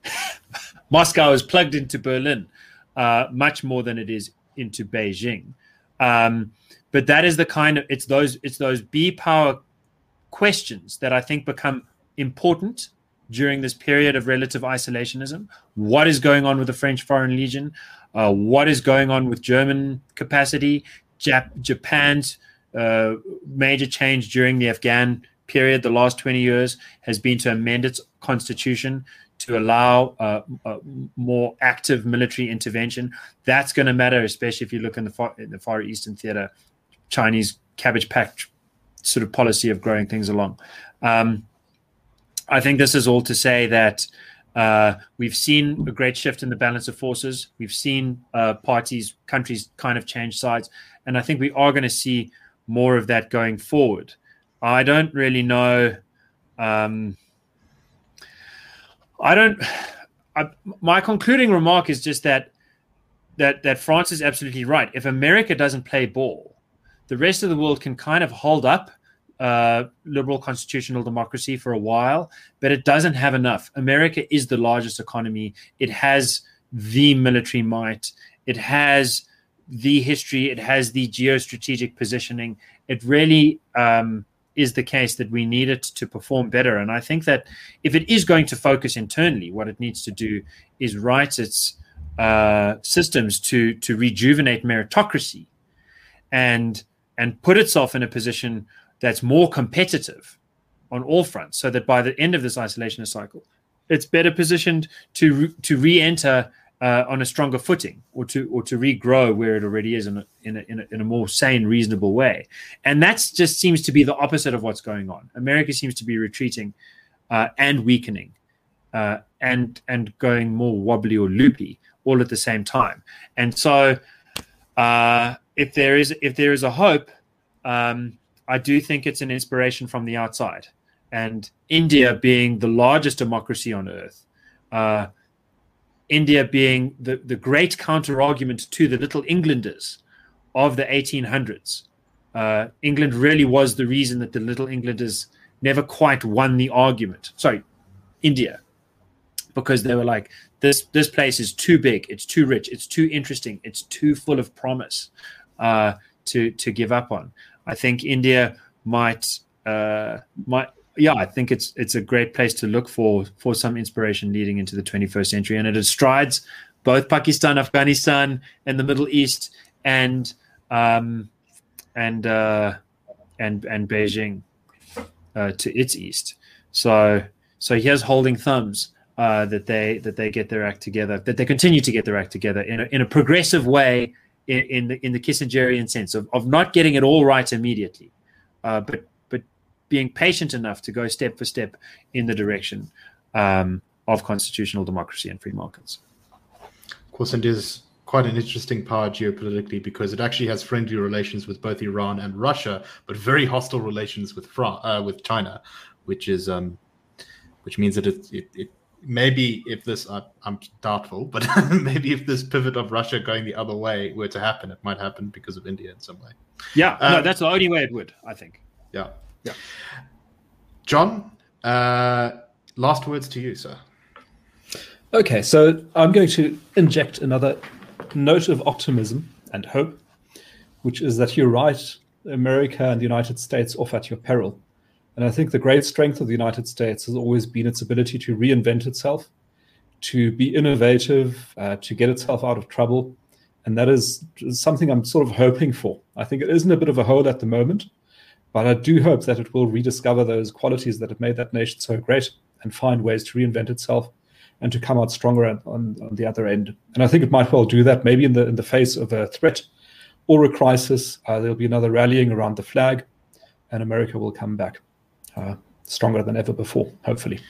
D: Moscow is plugged into Berlin uh, much more than it is into Beijing. Um, but that is the kind of it's those it's those B power questions that I think become important during this period of relative isolationism. What is going on with the French Foreign Legion? Uh, what is going on with German capacity? Jap- Japan's uh, major change during the Afghan period, the last twenty years, has been to amend its constitution to allow uh, uh, more active military intervention. That's going to matter, especially if you look in the far, in the Far Eastern theater, Chinese cabbage-patch sort of policy of growing things along. Um, I think this is all to say that uh, we've seen a great shift in the balance of forces. We've seen uh, parties, countries kind of change sides. And I think we are going to see more of that going forward. I don't really know. Um, I don't. I, my concluding remark is just that that that France is absolutely right. If America doesn't play ball, the rest of the world can kind of hold up uh, liberal constitutional democracy for a while, but it doesn't have enough. America is the largest economy. It has the military might. It has the history. It has the geostrategic positioning. It really um, is the case that we need it to perform better. And I think that if it is going to focus internally, what it needs to do is write its uh, systems to to rejuvenate meritocracy and and put itself in a position that's more competitive on all fronts, so that by the end of this isolationist cycle, it's better positioned to re- to re-enter uh, on a stronger footing, or to or to regrow where it already is in a, in a, in a, in a more sane, reasonable way. And that just seems to be the opposite of what's going on. America seems to be retreating uh, and weakening uh, and and going more wobbly or loopy all at the same time. And so, uh, if there is if there is a hope, um, I do think it's an inspiration from the outside. And India being the largest democracy on earth, uh, India being the, the great counter-argument to the Little Englanders of the eighteen hundreds. Uh, England really was the reason that the Little Englanders never quite won the argument. Sorry, India. Because they were like, this this place is too big, it's too rich, it's too interesting, it's too full of promise uh, to to give up on. I think India might uh, might yeah, I think it's it's a great place to look for for some inspiration leading into the twenty-first century, and it has strides both Pakistan, Afghanistan, and the Middle East, and um, and uh, and and Beijing uh, to its east. So so here's holding thumbs uh, that they that they get their act together, that they continue to get their act together in a, in a progressive way, in, in the in the Kissingerian sense of of not getting it all right immediately, uh, but but being patient enough to go step for step in the direction um, of constitutional democracy and free markets.
A: Of course, India's quite an interesting power geopolitically because it actually has friendly relations with both Iran and Russia, but very hostile relations with France, uh, with China, which is um, which means that it, it, it maybe if this uh, I'm doubtful, but maybe if this pivot of Russia going the other way were to happen, it might happen because of India in some way.
D: Yeah,
A: Um,
D: no, that's the only way it would, I think.
A: Yeah,
D: yeah.
A: John, uh, last words to you, sir.
C: Okay, so I'm going to inject another note of optimism and hope, which is that you're right, America and the United States off at your peril. And I think the great strength of the United States has always been its ability to reinvent itself, to be innovative, uh, to get itself out of trouble. And that is something I'm sort of hoping for. I think it is in a bit of a hole at the moment, but I do hope that it will rediscover those qualities that have made that nation so great and find ways to reinvent itself and to come out stronger on, on, on the other end. And I think it might well do that, maybe in the in the face of a threat or a crisis. Uh, there'll be another rallying around the flag, and America will come back uh, stronger than ever before, hopefully.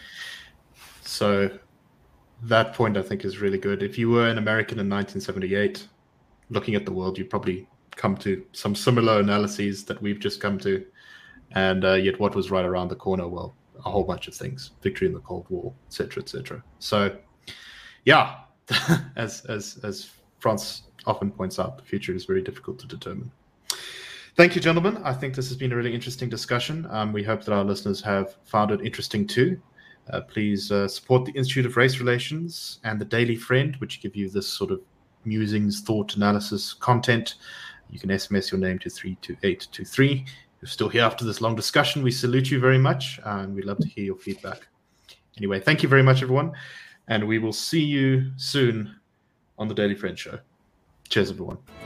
A: So that point, I think, is really good. If you were an American in nineteen seventy-eight, looking at the world, you'd probably come to some similar analyses that we've just come to. And uh, yet what was right around the corner? Well, a whole bunch of things, victory in the Cold War, et cetera, et cetera. So, yeah, as as as Franz often points out, the future is very difficult to determine. Thank you, gentlemen. I think this has been a really interesting discussion. Um, we hope that our listeners have found it interesting too. Uh, please uh, support the Institute of Race Relations and the Daily Friend, which give you this sort of musings, thought, analysis content. You can S M S your name to three two eight two three. You're still here after this long discussion. We salute you very much, and we'd love to hear your feedback. Anyway, thank you very much, everyone, and we will see you soon on the Daily Friend Show. Cheers, everyone.